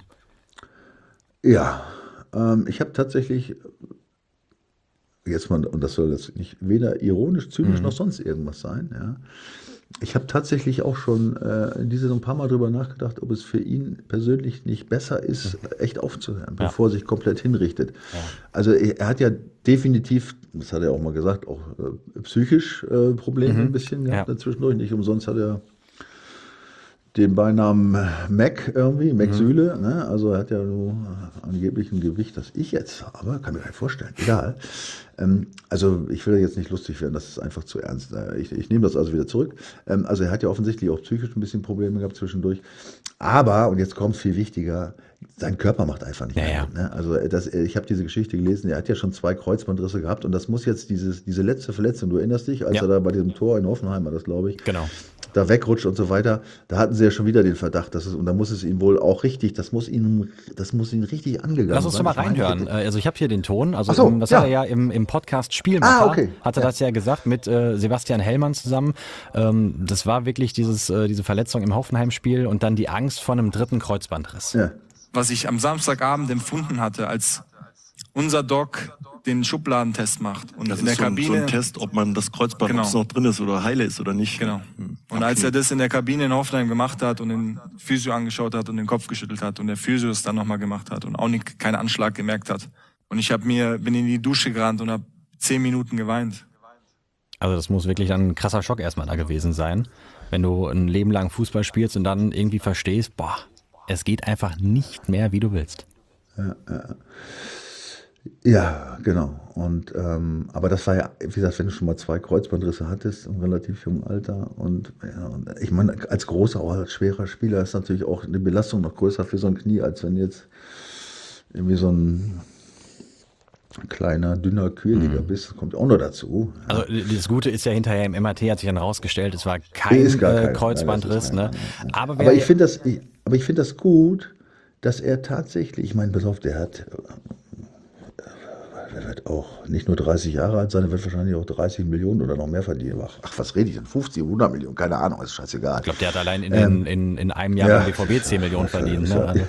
[SPEAKER 3] Ja, ich habe tatsächlich, jetzt mal, und das soll jetzt nicht weder ironisch, zynisch noch sonst irgendwas sein, ja. Ich habe tatsächlich auch schon in dieser Saison ein paar Mal drüber nachgedacht, ob es für ihn persönlich nicht besser ist, echt aufzuhören, bevor er sich komplett hinrichtet. Ja. Also er hat ja definitiv, das hat er auch mal gesagt, auch psychisch Probleme ein bisschen gehabt zwischendurch. Nicht umsonst hat er den Beinamen Mac Süle, ne? Also er hat ja nur angeblich ein Gewicht, das ich jetzt habe, kann mir gar nicht vorstellen, egal. Also ich will jetzt nicht lustig werden, das ist einfach zu ernst. Ich nehme das also wieder zurück. Also er hat ja offensichtlich auch psychisch ein bisschen Probleme gehabt zwischendurch. Aber, und jetzt kommt viel wichtiger, sein Körper macht einfach nicht mehr. Ne? Also ich habe diese Geschichte gelesen, er hat ja schon 2 Kreuzbandrisse gehabt und das muss jetzt diese letzte Verletzung, du erinnerst dich, als er da bei diesem Tor in Hoffenheim war das, glaube ich,
[SPEAKER 2] genau,
[SPEAKER 3] da wegrutscht und so weiter, da hatten sie ja schon wieder den Verdacht, und da muss es ihm wohl auch richtig, das muss ihn richtig angegangen sein.
[SPEAKER 2] Lass uns doch mal reinhören. Also ich habe hier den Ton, also das
[SPEAKER 3] ja.
[SPEAKER 2] hat er ja im Podcast Spielmacher,
[SPEAKER 3] okay.
[SPEAKER 2] hat er das ja gesagt, mit Sebastian Hellmann zusammen. Das war wirklich diese Verletzung im Hoffenheim-Spiel und dann die Angst vor einem 3. Kreuzbandriss.
[SPEAKER 3] Ja.
[SPEAKER 4] Was ich am Samstagabend empfunden hatte, als unser Doc den Schubladentest macht. Und
[SPEAKER 5] das
[SPEAKER 4] in der
[SPEAKER 5] ist so
[SPEAKER 4] Kabine,
[SPEAKER 5] ein Test, ob man das Kreuzband
[SPEAKER 4] Genau.
[SPEAKER 5] ob es noch drin ist oder heile ist oder nicht.
[SPEAKER 4] Genau. Und als er das in der Kabine in Hoffenheim gemacht hat und den Physio angeschaut hat und den Kopf geschüttelt hat und der Physio es dann nochmal gemacht hat und auch keinen Anschlag gemerkt hat. Und ich bin in die Dusche gerannt und habe 10 Minuten geweint.
[SPEAKER 2] Also das muss wirklich ein krasser Schock erstmal da gewesen sein, wenn du ein Leben lang Fußball spielst und dann irgendwie verstehst, es geht einfach nicht mehr, wie du willst.
[SPEAKER 3] Ja, genau. Und aber das war ja, wie gesagt, wenn du schon mal 2 Kreuzbandrisse hattest im relativ jungen Alter und ich meine, als großer, auch als schwerer Spieler ist natürlich auch eine Belastung noch größer für so ein Knie, als wenn jetzt irgendwie so ein kleiner, dünner Quirliger bist. Das kommt auch noch dazu.
[SPEAKER 2] Also das Gute ist ja hinterher im MRT hat sich dann rausgestellt, es war kein Kreuzbandriss. Ne? Aber
[SPEAKER 3] ich finde das gut, dass er tatsächlich, ich meine, pass auf, der wird auch nicht nur 30 Jahre alt sein, er wird wahrscheinlich auch 30 Millionen oder noch mehr verdienen. Ach, was rede ich denn? 50, 100 Millionen, keine Ahnung, ist scheißegal.
[SPEAKER 2] Ich glaube, der hat allein in einem Jahr beim BVB 10 Millionen verdient. Ne?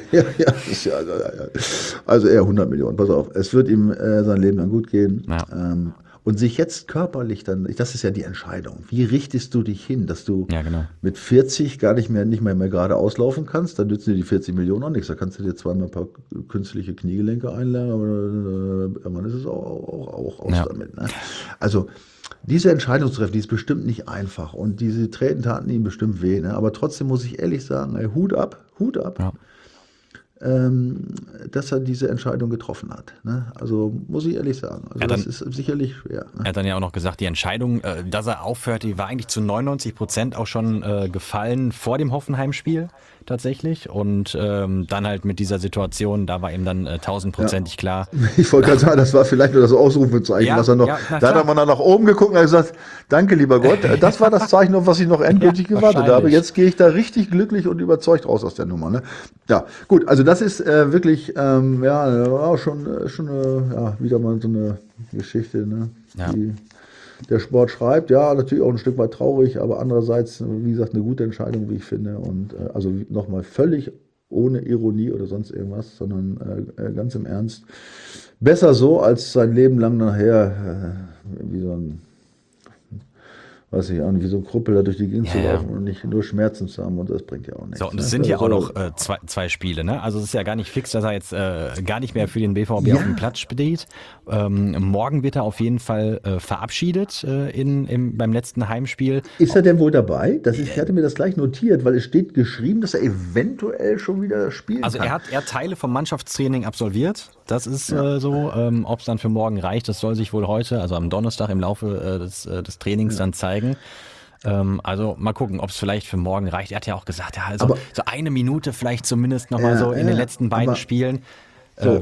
[SPEAKER 3] Also eher 100 Millionen, pass auf. Es wird ihm sein Leben lang gut gehen.
[SPEAKER 2] Ja.
[SPEAKER 3] Und sich jetzt körperlich dann, das ist ja die Entscheidung. Wie richtest du dich hin, dass du mit 40 gar nicht mehr gerade auslaufen kannst? Dann nützen dir die 40 Millionen auch nichts. Da kannst du dir zweimal ein paar künstliche Kniegelenke einlernen, aber irgendwann ist es auch aus damit. Ne? Also diese Entscheidung zu treffen, die ist bestimmt nicht einfach. Und diese Tränen taten ihm bestimmt weh. Ne? Aber trotzdem muss ich ehrlich sagen, Hut ab.
[SPEAKER 2] Ja.
[SPEAKER 3] Dass er diese Entscheidung getroffen hat. Ne? Also muss ich ehrlich sagen. Also das ist sicherlich schwer. Ne?
[SPEAKER 2] Er hat dann ja auch noch gesagt, die Entscheidung, dass er aufhört, die war eigentlich zu 99% auch schon gefallen vor dem Hoffenheim-Spiel tatsächlich. Und dann halt mit dieser Situation, da war ihm dann 1000%ig klar.
[SPEAKER 3] Ich wollte gerade sagen, das war vielleicht nur das Ausrufezeichen, was er noch. Da hat er mal nach oben geguckt und hat gesagt, danke lieber Gott, das war das Zeichen, auf was ich noch endgültig gewartet habe. Jetzt gehe ich da richtig glücklich und überzeugt raus aus der Nummer. Ne? Ja, gut, also das ist wirklich schon wieder mal so eine Geschichte, ne? Die der Sport schreibt. Ja, natürlich auch ein Stück weit traurig, aber andererseits, wie gesagt, eine gute Entscheidung, wie ich finde. Und also nochmal völlig ohne Ironie oder sonst irgendwas, sondern ganz im Ernst. Besser so, als sein Leben lang nachher wie so ein weiß ich auch nicht, wie so ein Krüppel da durch die Gegend zu
[SPEAKER 2] Ja.
[SPEAKER 3] laufen und nicht nur Schmerzen zu haben und das bringt ja auch nichts.
[SPEAKER 2] So, und es
[SPEAKER 3] ne?
[SPEAKER 2] sind ja auch
[SPEAKER 3] Also,
[SPEAKER 2] noch zwei Spiele, ne? Also es ist ja gar nicht fix, dass er jetzt gar nicht mehr für den BVB
[SPEAKER 3] Ja.
[SPEAKER 2] auf dem Platz steht. Morgen wird er auf jeden Fall verabschiedet beim letzten Heimspiel.
[SPEAKER 3] Ist er denn wohl dabei? Ich hatte mir das gleich notiert, weil es steht geschrieben, dass er eventuell schon wieder spielen
[SPEAKER 2] Also
[SPEAKER 3] kann.
[SPEAKER 2] er hat Teile vom Mannschaftstraining absolviert. Das ist so. Ob es dann für morgen reicht, das soll sich wohl heute, also am Donnerstag im Laufe des Trainings dann zeigen. Also mal gucken, ob es vielleicht für morgen reicht. Er hat ja auch gesagt, ja, also
[SPEAKER 3] Aber-
[SPEAKER 2] so eine Minute vielleicht zumindest nochmal
[SPEAKER 3] Ja,
[SPEAKER 2] so in den
[SPEAKER 3] ja,
[SPEAKER 2] letzten beiden
[SPEAKER 3] aber-
[SPEAKER 2] Spielen.
[SPEAKER 3] So.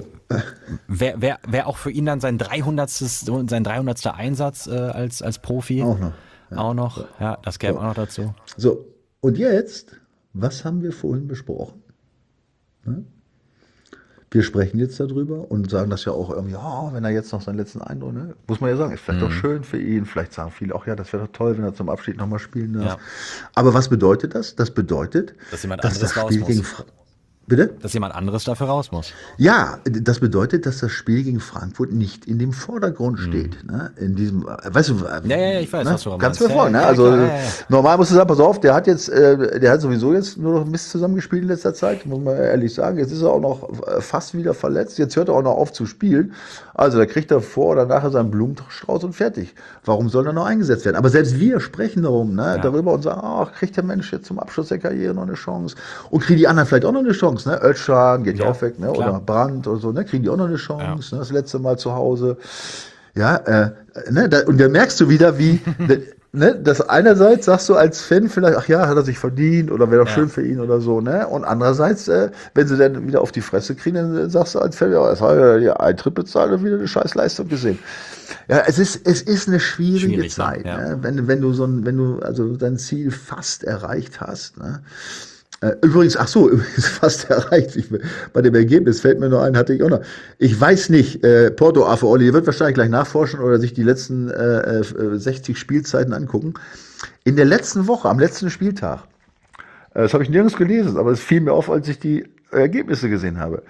[SPEAKER 2] Wär auch für ihn dann sein 300. Einsatz als Profi.
[SPEAKER 3] Auch noch.
[SPEAKER 2] Auch noch, ja, das käme auch noch dazu.
[SPEAKER 3] So, und jetzt, was haben wir vorhin besprochen? Ne? Wir sprechen jetzt darüber und sagen das ja auch irgendwie, ja, wenn er jetzt noch seinen letzten Eindruck, ne, muss man ja sagen, ist vielleicht doch schön für ihn, vielleicht sagen viele auch, ja, das wäre doch toll, wenn er zum Abschied nochmal spielen darf.
[SPEAKER 2] Ja.
[SPEAKER 3] Aber was bedeutet das? Das bedeutet,
[SPEAKER 2] Dass jemand
[SPEAKER 3] das
[SPEAKER 2] anderes raus
[SPEAKER 3] Spiel
[SPEAKER 2] muss.
[SPEAKER 3] gegen Bitte?
[SPEAKER 2] Dass jemand anderes dafür raus muss.
[SPEAKER 3] Ja, das bedeutet, dass das Spiel gegen Frankfurt nicht in dem Vordergrund steht. Ne? In diesem, weißt du,
[SPEAKER 2] Ja, ich weiß,
[SPEAKER 3] ne?
[SPEAKER 2] was du
[SPEAKER 3] Kannst
[SPEAKER 2] meinst.
[SPEAKER 3] du mir folgen,
[SPEAKER 2] Ja,
[SPEAKER 3] ne?
[SPEAKER 2] ja,
[SPEAKER 3] Also
[SPEAKER 2] klar, ja.
[SPEAKER 3] normal musst du sagen, pass auf, der hat sowieso jetzt nur noch Mist zusammengespielt in letzter Zeit, muss man ehrlich sagen. Jetzt ist er auch noch fast wieder verletzt. Jetzt hört er auch noch auf zu spielen. Also da kriegt er vor oder nachher seinen Blumenstrauß und fertig. Warum soll er noch eingesetzt werden? Aber selbst wir sprechen darüber und sagen, ach, kriegt der Mensch jetzt zum Abschluss der Karriere noch eine Chance? Und kriegen die anderen vielleicht auch noch eine Chance, ne? Özcan geht ja auch weg, ne?
[SPEAKER 2] klar.
[SPEAKER 3] Oder Brandt oder so, ne? Kriegen die auch noch eine Chance, ne? Das letzte Mal zu Hause. Ja, ne? Und da merkst du wieder, wie, ne? Das einerseits sagst du als Fan vielleicht, ach ja, hat er sich verdient oder wäre doch schön für ihn oder so, ne? Und andererseits, wenn sie dann wieder auf die Fresse kriegen, dann sagst du als Fan, ja, es hat ja die Eintritt bezahlt und wieder eine scheiß Leistung gesehen. Ja, es ist eine schwierige
[SPEAKER 2] Schwierig, ne?
[SPEAKER 3] Zeit,
[SPEAKER 2] Ja.
[SPEAKER 3] ne? Wenn du also dein Ziel fast erreicht hast, ne? Übrigens fast erreicht. Bei dem Ergebnis fällt mir noch ein, hatte ich auch noch. Ich weiß nicht, Porto-Affe Olli wird wahrscheinlich gleich nachforschen oder sich die letzten 60 Spielzeiten angucken. In der letzten Woche, am letzten Spieltag, das habe ich nirgends gelesen, aber es fiel mir auf, als ich die Ergebnisse gesehen habe,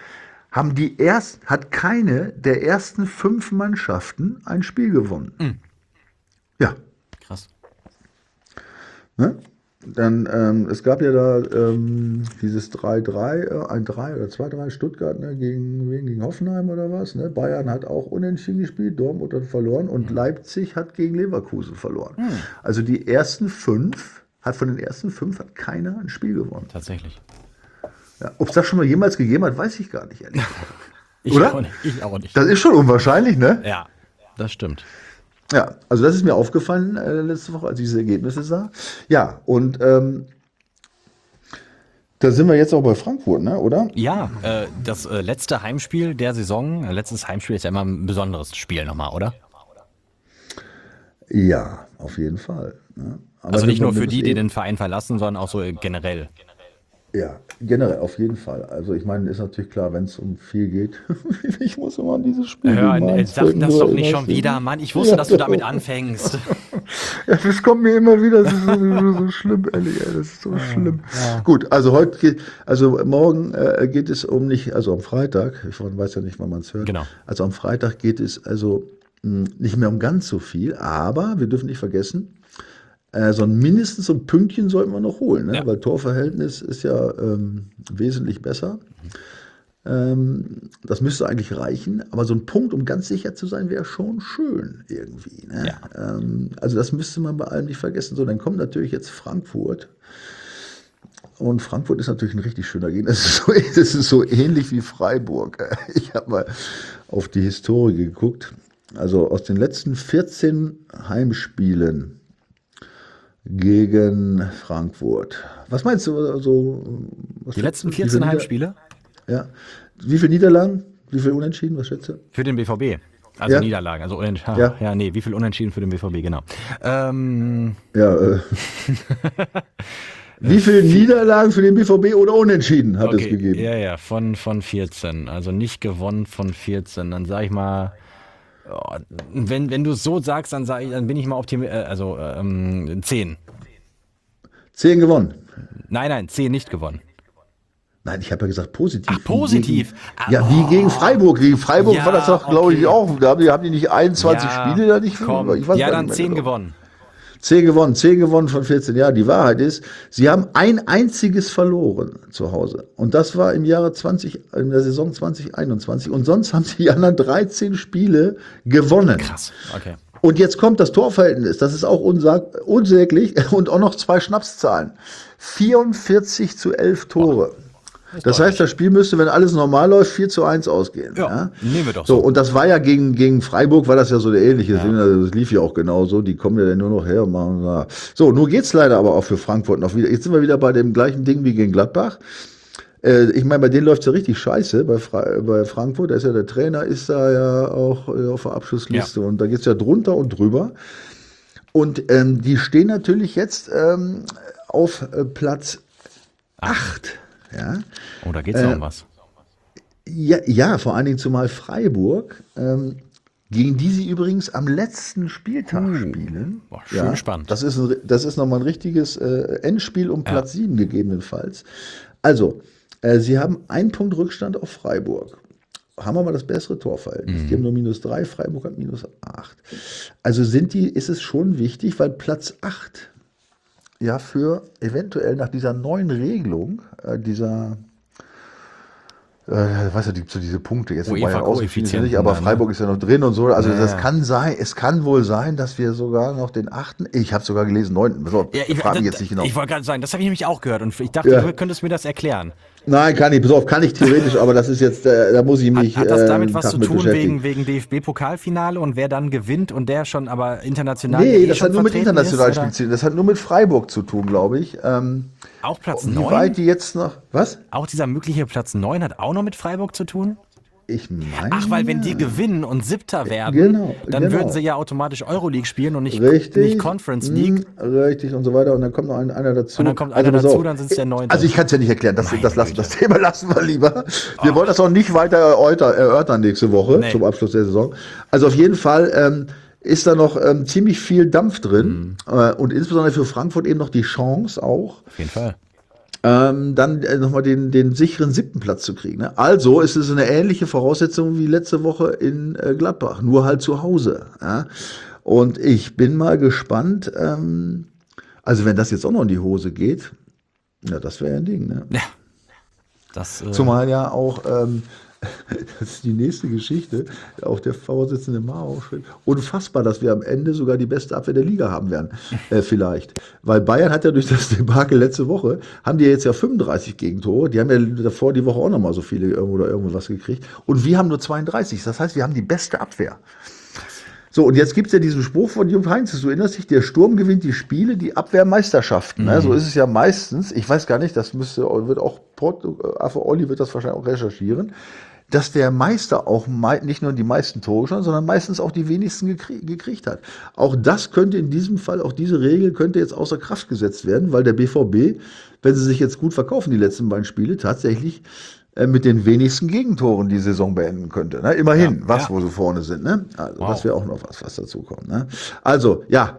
[SPEAKER 3] hat keine der ersten 5 Mannschaften ein Spiel gewonnen. Ja.
[SPEAKER 2] Krass.
[SPEAKER 3] Ne? Dann, es gab ja da dieses 3-3, ein 3 oder 2-3 Stuttgart, ne, gegen Hoffenheim oder was. Ne? Bayern hat auch unentschieden gespielt, Dortmund hat verloren und Leipzig hat gegen Leverkusen verloren. Also von den ersten 5 hat keiner ein Spiel gewonnen.
[SPEAKER 2] Tatsächlich.
[SPEAKER 3] Ja, ob es das schon mal jemals gegeben hat, weiß ich gar nicht, ehrlich gesagt.
[SPEAKER 2] Ich
[SPEAKER 3] Oder?
[SPEAKER 2] auch nicht. Ich auch nicht.
[SPEAKER 3] Das ist schon unwahrscheinlich, ne?
[SPEAKER 2] Ja, das stimmt.
[SPEAKER 3] Ja, also das ist mir aufgefallen letzte Woche, als ich diese Ergebnisse sah. Ja, und da sind wir jetzt auch bei Frankfurt, ne, oder?
[SPEAKER 2] Ja, das letzte Heimspiel der Saison, letztes Heimspiel ist ja immer ein besonderes Spiel nochmal, oder?
[SPEAKER 3] Ja, auf jeden Fall. Ne? Aber
[SPEAKER 2] Also nicht nur für
[SPEAKER 3] wir
[SPEAKER 2] die
[SPEAKER 3] müssen
[SPEAKER 2] den Verein verlassen, sondern auch so generell.
[SPEAKER 3] Ja, generell, auf jeden Fall. Also ich meine, ist natürlich klar, wenn es um viel geht. Ich muss immer an dieses Spiel
[SPEAKER 2] Sag das doch nicht schon wieder, Mann. Ich wusste, dass du damit anfängst.
[SPEAKER 3] Ja, das kommt mir immer wieder. Das ist so schlimm, ehrlich. Das ist so schlimm. Gut, also morgen geht es am Freitag. Ich weiß ja nicht, wann man es hört.
[SPEAKER 2] Genau.
[SPEAKER 3] Also am Freitag geht es also nicht mehr um ganz so viel, aber wir dürfen nicht vergessen, mindestens so ein Pünktchen sollten wir noch holen, ne?
[SPEAKER 2] Ja.
[SPEAKER 3] Weil Torverhältnis ist ja wesentlich besser. Das müsste eigentlich reichen, aber so ein Punkt, um ganz sicher zu sein, wäre schon schön irgendwie. Ne?
[SPEAKER 2] Ja.
[SPEAKER 3] Also das müsste man bei allem nicht vergessen. So, dann kommt natürlich jetzt Frankfurt. Und Frankfurt ist natürlich ein richtig schöner Gegner. Das ist so ähnlich wie Freiburg. Ich habe mal auf die Historie geguckt. Also aus den letzten 14 Heimspielen gegen Frankfurt. Was meinst du?
[SPEAKER 2] Die letzten 14 Heimspiele
[SPEAKER 3] Ja. Wie viele Niederlagen? Wie viel Unentschieden? Was schätzt du?
[SPEAKER 2] für den BVB. Also
[SPEAKER 3] Ja.
[SPEAKER 2] Niederlagen, also Unentschieden.
[SPEAKER 3] Ja.
[SPEAKER 2] Ja, nee, wie viel Unentschieden für den BVB, genau.
[SPEAKER 3] Ja, wie viele Niederlagen für den BVB oder Unentschieden hat es gegeben?
[SPEAKER 2] Ja, von 14. Also nicht gewonnen von 14. Dann sage ich mal, wenn du es so sagst, dann bin ich mal optimistisch. 10.
[SPEAKER 3] 10 gewonnen.
[SPEAKER 2] Nein, 10 nicht gewonnen.
[SPEAKER 3] Nein, ich habe ja gesagt positiv.
[SPEAKER 2] Ach, positiv.
[SPEAKER 3] Wie gegen Freiburg. Gegen Freiburg
[SPEAKER 2] Ja,
[SPEAKER 3] war das doch, glaube ich,
[SPEAKER 2] okay.
[SPEAKER 3] auch. Da haben die nicht 21 Spiele da nicht
[SPEAKER 2] komm.
[SPEAKER 3] Ich weiß
[SPEAKER 2] Ja,
[SPEAKER 3] gar
[SPEAKER 2] dann
[SPEAKER 3] nicht mehr
[SPEAKER 2] 10
[SPEAKER 3] genau.
[SPEAKER 2] gewonnen.
[SPEAKER 3] 10 gewonnen von 14. Ja, die Wahrheit ist, sie haben ein einziges verloren zu Hause. Und das war in der Saison 2021. Und sonst haben sie die anderen 13 Spiele gewonnen.
[SPEAKER 2] Krass, okay.
[SPEAKER 3] Und jetzt kommt das Torverhältnis, das ist auch unsäglich und auch noch 2 Schnapszahlen. 44:11 Tore. Das heißt, das Spiel müsste, wenn alles normal läuft, 4:1 ausgehen.
[SPEAKER 2] Ja, nehmen wir doch
[SPEAKER 3] so.
[SPEAKER 2] so.
[SPEAKER 3] Und das war ja gegen Freiburg, war das ja so der ähnliche Ding. Also das lief ja auch genauso. Die kommen ja dann nur noch her und machen da. So, nur geht's leider aber auch für Frankfurt noch wieder. Jetzt sind wir wieder bei dem gleichen Ding wie gegen Gladbach. Ich meine, bei denen läuft's ja richtig scheiße, bei Frankfurt. Da ist ja der Trainer, ist da ja auch auf der Abschlussliste. Ja. Und da geht's ja drunter und drüber. Und die stehen natürlich jetzt auf Platz 8. Ja.
[SPEAKER 2] Oh, da geht's noch um was.
[SPEAKER 3] Ja, vor allen Dingen zumal Freiburg, gegen die sie übrigens am letzten Spieltag spielen.
[SPEAKER 2] Boah, schön spannend.
[SPEAKER 3] Das ist nochmal ein richtiges Endspiel um Platz 7 gegebenenfalls. Also, sie haben 1 Punkt Rückstand auf Freiburg. Haben aber das bessere Torverhältnis. Die haben nur -3, Freiburg hat -8. Also ist es schon wichtig, weil Platz 8 ja für eventuell nach dieser neuen Regelung, weißt du, so diese Punkte, jetzt Bayern ausgeschieden ist ja nicht, aber Freiburg ist ja noch drin und so, also das kann sein, es kann wohl sein, dass wir sogar noch den 8., ich habe sogar gelesen, 9., so, frag mich jetzt nicht genau.
[SPEAKER 2] Ich wollte gerade sagen, das habe ich nämlich auch gehört und ich dachte, du könntest mir das erklären.
[SPEAKER 3] Nein, kann ich theoretisch, aber das ist jetzt, da muss ich mich
[SPEAKER 2] Hat das damit was zu tun wegen DFB-Pokalfinale und wer dann gewinnt und der schon aber international
[SPEAKER 3] Nee, das hat nur mit internationalen Spielen zu tun. Das hat nur mit Freiburg zu tun, glaube ich.
[SPEAKER 2] Auch Platz 9?
[SPEAKER 3] Wie weit die jetzt noch, was?
[SPEAKER 2] Auch dieser mögliche Platz 9 hat auch noch mit Freiburg zu tun?
[SPEAKER 3] Ich meine.
[SPEAKER 2] Ach, weil wenn die gewinnen und 7. werden, dann würden sie ja automatisch Euroleague spielen und nicht Conference League.
[SPEAKER 3] Richtig und so weiter. Und dann kommt noch einer dazu.
[SPEAKER 2] Und dann kommt einer dazu, dann sind es der 9.
[SPEAKER 3] Also ich kann es ja nicht erklären, das Thema lassen wir lieber. Wir wollen das auch nicht weiter erörtern nächste Woche zum Abschluss der Saison. Also auf jeden Fall ist da noch ziemlich viel Dampf drin und insbesondere für Frankfurt eben noch die Chance auch.
[SPEAKER 2] Auf jeden Fall.
[SPEAKER 3] Dann nochmal den sicheren 7. Platz zu kriegen. Ne? Also ist es eine ähnliche Voraussetzung wie letzte Woche in Gladbach, nur halt zu Hause. Ja? Und ich bin mal gespannt, also wenn das jetzt auch noch in die Hose geht, ja, das wäre ja ein Ding. Ne?
[SPEAKER 2] Ja.
[SPEAKER 3] Zumal ja auch, das ist die nächste Geschichte, auch der Vorsitzende Mao schreibt, unfassbar, dass wir am Ende sogar die beste Abwehr der Liga haben werden, vielleicht. Weil Bayern hat ja durch das Debakel letzte Woche, haben die jetzt ja 35 Gegentore, die haben ja davor die Woche auch nochmal so viele irgendwo was gekriegt und wir haben nur 32, das heißt, wir haben die beste Abwehr. So, und jetzt gibt es ja diesen Spruch von Jupp Heynckes, du erinnerst dich, der Sturm gewinnt die Spiele, die Abwehr Meisterschaften. Ne? So ist es ja meistens, ich weiß gar nicht, wird auch Affe Olli wird das wahrscheinlich auch recherchieren, dass der Meister auch nicht nur die meisten Tore schon, sondern meistens auch die wenigsten gekriegt hat. Auch das könnte in diesem Fall, auch diese Regel könnte jetzt außer Kraft gesetzt werden, weil der BVB, wenn sie sich jetzt gut verkaufen, die letzten beiden Spiele, tatsächlich mit den wenigsten Gegentoren die Saison beenden könnte. Ne? Immerhin, wo sie vorne sind. Ne? Also das wäre auch noch was dazu kommt. Ne? Also, ja,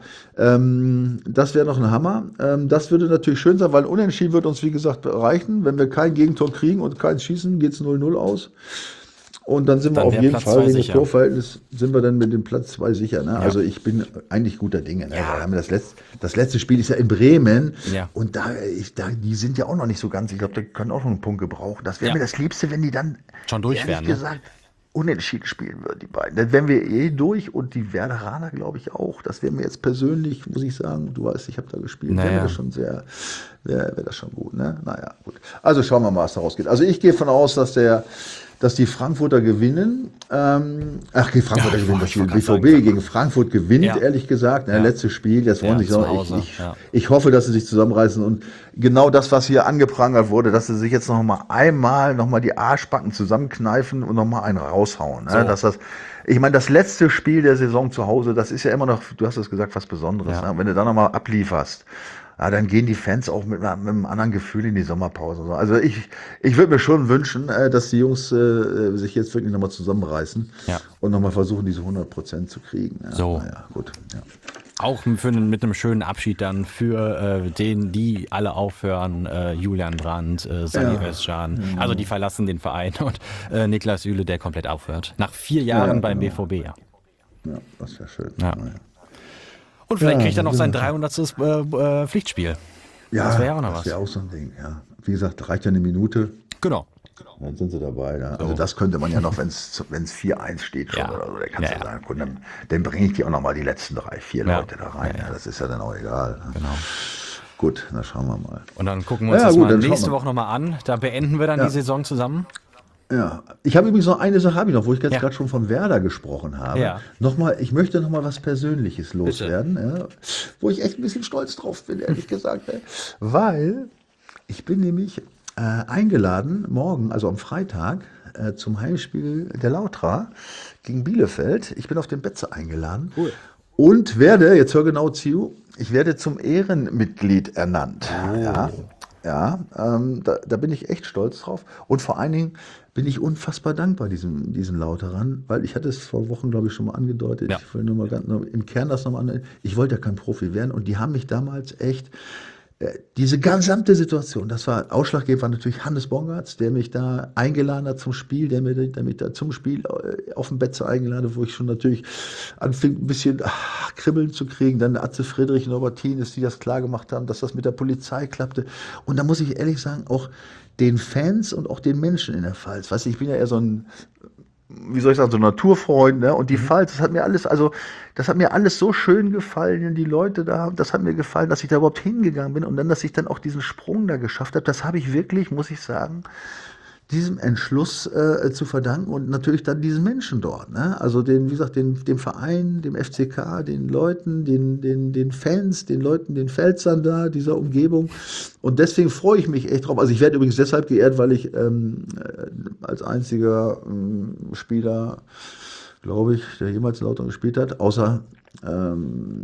[SPEAKER 3] das wäre noch ein Hammer. Das würde natürlich schön sein, weil Unentschieden wird uns, wie gesagt, reichen. Wenn wir kein Gegentor kriegen und keins schießen, geht es 0-0 aus. Und dann sind wir auf jeden Platz Fall, wegen des Torverhältnisses, sind wir dann mit dem Platz 2 sicher. Ne? Ja. Also ich bin eigentlich guter Dinge. Ne? Ja. Das letzte Spiel ist ja in Bremen. Ja. Und die sind ja auch noch nicht so ganz, ich glaube, die können auch noch einen Punkt gebrauchen. Das wäre mir das Liebste, wenn die dann,
[SPEAKER 2] schon durch wären,
[SPEAKER 3] gesagt, unentschieden spielen würden, die beiden. Dann wären wir durch und die Werderaner, glaube ich, auch. Das wäre mir jetzt persönlich, muss ich sagen, du weißt, ich habe da gespielt, wäre das schon wäre das schon gut. Ne? Naja, gut. Also schauen wir mal, was daraus geht. Also ich gehe von aus, dass die Frankfurter gewinnen. Dass die BVB gegen Frankfurt gewinnt, ehrlich gesagt. Letztes Spiel, jetzt wollen sich noch. Ich hoffe, dass sie sich zusammenreißen und genau das, was hier angeprangert wurde, dass sie sich jetzt noch mal die Arschbacken zusammenkneifen und noch mal einen raushauen. So. Ich meine, das letzte Spiel der Saison zu Hause, das ist ja immer noch, du hast es gesagt, was Besonderes. Ne? Wenn du dann noch mal ablieferst, dann gehen die Fans auch mit einem anderen Gefühl in die Sommerpause. Also ich würde mir schon wünschen, dass die Jungs sich jetzt wirklich nochmal zusammenreißen und nochmal versuchen, diese 100% zu kriegen. Ja,
[SPEAKER 2] so.
[SPEAKER 3] Gut. Ja.
[SPEAKER 2] Auch mit einem schönen Abschied dann für die alle aufhören, Julian Brandt, Sani Özcan, also die verlassen den Verein und Niklas Süle, der komplett aufhört. Nach 4 Jahren beim BVB.
[SPEAKER 3] Ja, das wäre schön.
[SPEAKER 2] Ja. Und vielleicht kriegt er noch sein
[SPEAKER 3] genau.
[SPEAKER 2] 300. Pflichtspiel.
[SPEAKER 3] Ja,
[SPEAKER 2] das wäre ja auch noch
[SPEAKER 3] das
[SPEAKER 2] was.
[SPEAKER 3] wäre auch so ein Ding, ja. Wie gesagt, reicht ja eine Minute,
[SPEAKER 2] Genau.
[SPEAKER 3] dann sind sie dabei. Ne? Also das könnte man ja noch, wenn es 4-1 steht schon
[SPEAKER 2] Ja.
[SPEAKER 3] oder so, da kannst
[SPEAKER 2] Ja,
[SPEAKER 3] du
[SPEAKER 2] ja.
[SPEAKER 3] sagen, gut, dann bringe ich die auch noch mal die letzten 3, 4
[SPEAKER 2] Ja.
[SPEAKER 3] Leute da rein. Ja, das ist ja dann auch egal. Ne?
[SPEAKER 2] Genau.
[SPEAKER 3] Gut, dann schauen wir mal.
[SPEAKER 2] Und dann gucken wir uns
[SPEAKER 3] Ja,
[SPEAKER 2] das
[SPEAKER 3] gut,
[SPEAKER 2] mal
[SPEAKER 3] dann schauen
[SPEAKER 2] nächste
[SPEAKER 3] wir.
[SPEAKER 2] Woche nochmal an. Da beenden wir dann die Saison zusammen.
[SPEAKER 3] Ja, ich habe übrigens noch eine Sache, wo ich jetzt
[SPEAKER 2] Ja.
[SPEAKER 3] gerade schon von Werder gesprochen habe.
[SPEAKER 2] Ja.
[SPEAKER 3] Ich möchte noch mal was Persönliches loswerden, ja, wo ich echt ein bisschen stolz drauf bin, ehrlich gesagt. Ne? Weil ich bin nämlich eingeladen, morgen, also am Freitag, zum Heimspiel der Lautra gegen Bielefeld. Ich bin auf den Betze eingeladen.
[SPEAKER 2] Cool.
[SPEAKER 3] Und werde, jetzt hör genau zu, ich werde zum Ehrenmitglied ernannt. Ja, da bin ich echt stolz drauf. Und vor allen Dingen bin ich unfassbar dankbar diesen Lauterern, weil ich hatte es vor Wochen, glaube ich, schon mal angedeutet.
[SPEAKER 2] Ja.
[SPEAKER 3] Ich will nur mal im Kern das nochmal an. Ich wollte ja kein Profi werden und die haben mich damals echt, diese gesamte Situation, das war ausschlaggebend, war natürlich Hannes Bongartz, der mich da eingeladen hat zum Spiel, der mich da zum Spiel auf dem Betze eingeladen hat, wo ich schon natürlich anfing, ein bisschen Kribbeln zu kriegen. Dann Atze Friedrich, Norbert Thienes, die das klar gemacht haben, dass das mit der Polizei klappte. Und da muss ich ehrlich sagen, auch den Fans und auch den Menschen in der Pfalz. Weißt du, ich bin ja eher so ein, wie soll ich sagen, so ein Naturfreund, ne? Und die Pfalz, das hat mir alles so schön gefallen, die Leute da, das hat mir gefallen, dass ich da überhaupt hingegangen bin und dann, dass ich dann auch diesen Sprung da geschafft habe, das habe ich wirklich, muss ich sagen, diesem Entschluss zu verdanken und natürlich dann diesen Menschen dort, ne? Also dem Verein, dem FCK, den Leuten, den Fans, den Leuten, den Pfälzern da, dieser Umgebung. Und deswegen freue ich mich echt drauf. Also ich werde übrigens deshalb geehrt, weil ich als einziger Spieler, glaube ich, der jemals in Lautern gespielt hat, außer wer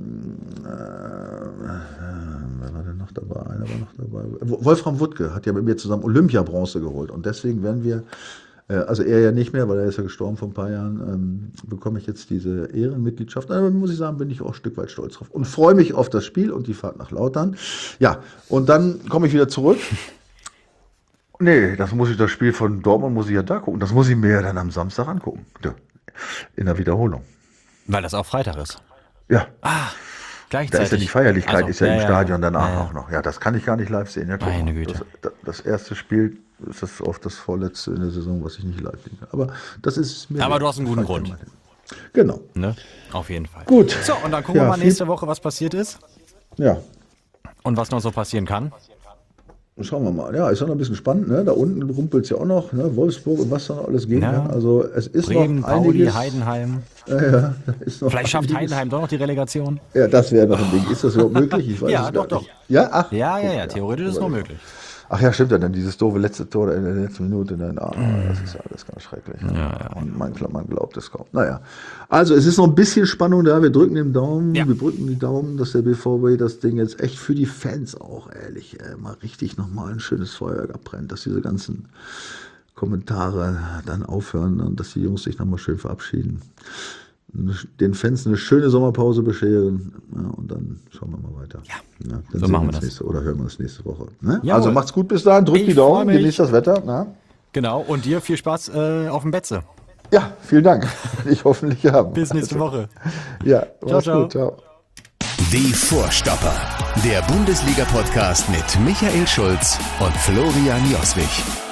[SPEAKER 3] war denn noch dabei? Einer war noch dabei. Wolfram Wuttke hat ja mit mir zusammen Olympiabronze geholt. Und deswegen werden wir, also er ja nicht mehr, weil er ist ja gestorben vor ein paar Jahren, bekomme ich jetzt diese Ehrenmitgliedschaft. Aber muss ich sagen, bin ich auch ein Stück weit stolz drauf. Und freue mich auf das Spiel und die Fahrt nach Lautern. Ja, und dann komme ich wieder zurück. Nee, das Spiel von Dortmund muss ich ja da gucken. Das muss ich mir ja dann am Samstag angucken. Ja, in der Wiederholung.
[SPEAKER 2] Weil das auch Freitag ist.
[SPEAKER 3] Ja.
[SPEAKER 2] Gleichzeitig.
[SPEAKER 3] Da ist ja die Feierlichkeit,
[SPEAKER 2] Also,
[SPEAKER 3] ist ja im Stadion danach
[SPEAKER 2] ja.
[SPEAKER 3] auch noch. Ja, das kann ich gar nicht live sehen. Ja, guck
[SPEAKER 2] Meine
[SPEAKER 3] mal.
[SPEAKER 2] Güte.
[SPEAKER 3] Das erste Spiel ist das oft das vorletzte in der Saison, was ich nicht live sehen kann. Aber das ist mir.
[SPEAKER 2] Aber du hast einen guten Grund.
[SPEAKER 3] Genau.
[SPEAKER 2] Ne? Auf jeden Fall.
[SPEAKER 3] Gut.
[SPEAKER 2] So, und dann gucken wir mal nächste Woche, was passiert ist
[SPEAKER 3] Ja.
[SPEAKER 2] und was noch so passieren kann.
[SPEAKER 3] Schauen wir mal. Ja, ist ja noch ein bisschen spannend. Ne? Da unten rumpelt es ja auch noch. Ne? Wolfsburg und was da noch alles gehen
[SPEAKER 2] Ja.
[SPEAKER 3] kann. Also es ist
[SPEAKER 2] Bremen,
[SPEAKER 3] noch
[SPEAKER 2] Pauli,
[SPEAKER 3] einiges.
[SPEAKER 2] Heidenheim.
[SPEAKER 3] Ja, da ist noch
[SPEAKER 2] Vielleicht schafft
[SPEAKER 3] einiges.
[SPEAKER 2] Heidenheim doch noch die Relegation.
[SPEAKER 3] Ja, das wäre noch ein Ding. Ist das überhaupt möglich? Ich weiß
[SPEAKER 2] Ja,
[SPEAKER 3] es
[SPEAKER 2] doch,
[SPEAKER 3] gar nicht.
[SPEAKER 2] doch.
[SPEAKER 3] Ja, ach.
[SPEAKER 2] Ja, theoretisch ist es noch möglich.
[SPEAKER 3] Ach ja, stimmt ja, dann dieses doofe letzte Tor in der letzten Minute. Das ist ja alles ganz schrecklich. Und man glaubt es kaum. Naja, also es ist noch ein bisschen Spannung da. Wir drücken den Daumen,
[SPEAKER 2] Ja.
[SPEAKER 3] wir drücken die Daumen, dass der BVB das Ding jetzt echt für die Fans auch, ehrlich, mal richtig nochmal ein schönes Feuerwerk abbrennt, dass diese ganzen Kommentare dann aufhören und dass die Jungs sich nochmal schön verabschieden. Den Fans eine schöne Sommerpause bescheren, ja, und dann schauen wir mal weiter. Ja, dann
[SPEAKER 2] so
[SPEAKER 3] sehen
[SPEAKER 2] machen
[SPEAKER 3] wir
[SPEAKER 2] wir
[SPEAKER 3] uns
[SPEAKER 2] das.
[SPEAKER 3] oder hören wir uns nächste Woche. Ne?
[SPEAKER 2] Jawohl.
[SPEAKER 3] Also macht's gut bis dahin, drückt
[SPEAKER 2] Ich
[SPEAKER 3] die
[SPEAKER 2] freu
[SPEAKER 3] Daumen,
[SPEAKER 2] mich.
[SPEAKER 3] genießt das Wetter. Na?
[SPEAKER 2] Genau, und dir viel Spaß auf dem Betze.
[SPEAKER 3] Ja, vielen Dank. Ich hoffentlich haben.
[SPEAKER 2] Bis nächste Woche.
[SPEAKER 3] Ja, mach's
[SPEAKER 2] ciao.
[SPEAKER 3] gut. Ciao.
[SPEAKER 1] Die Vorstopper. Der Bundesliga-Podcast mit Michael Schulz und Florian Joswig.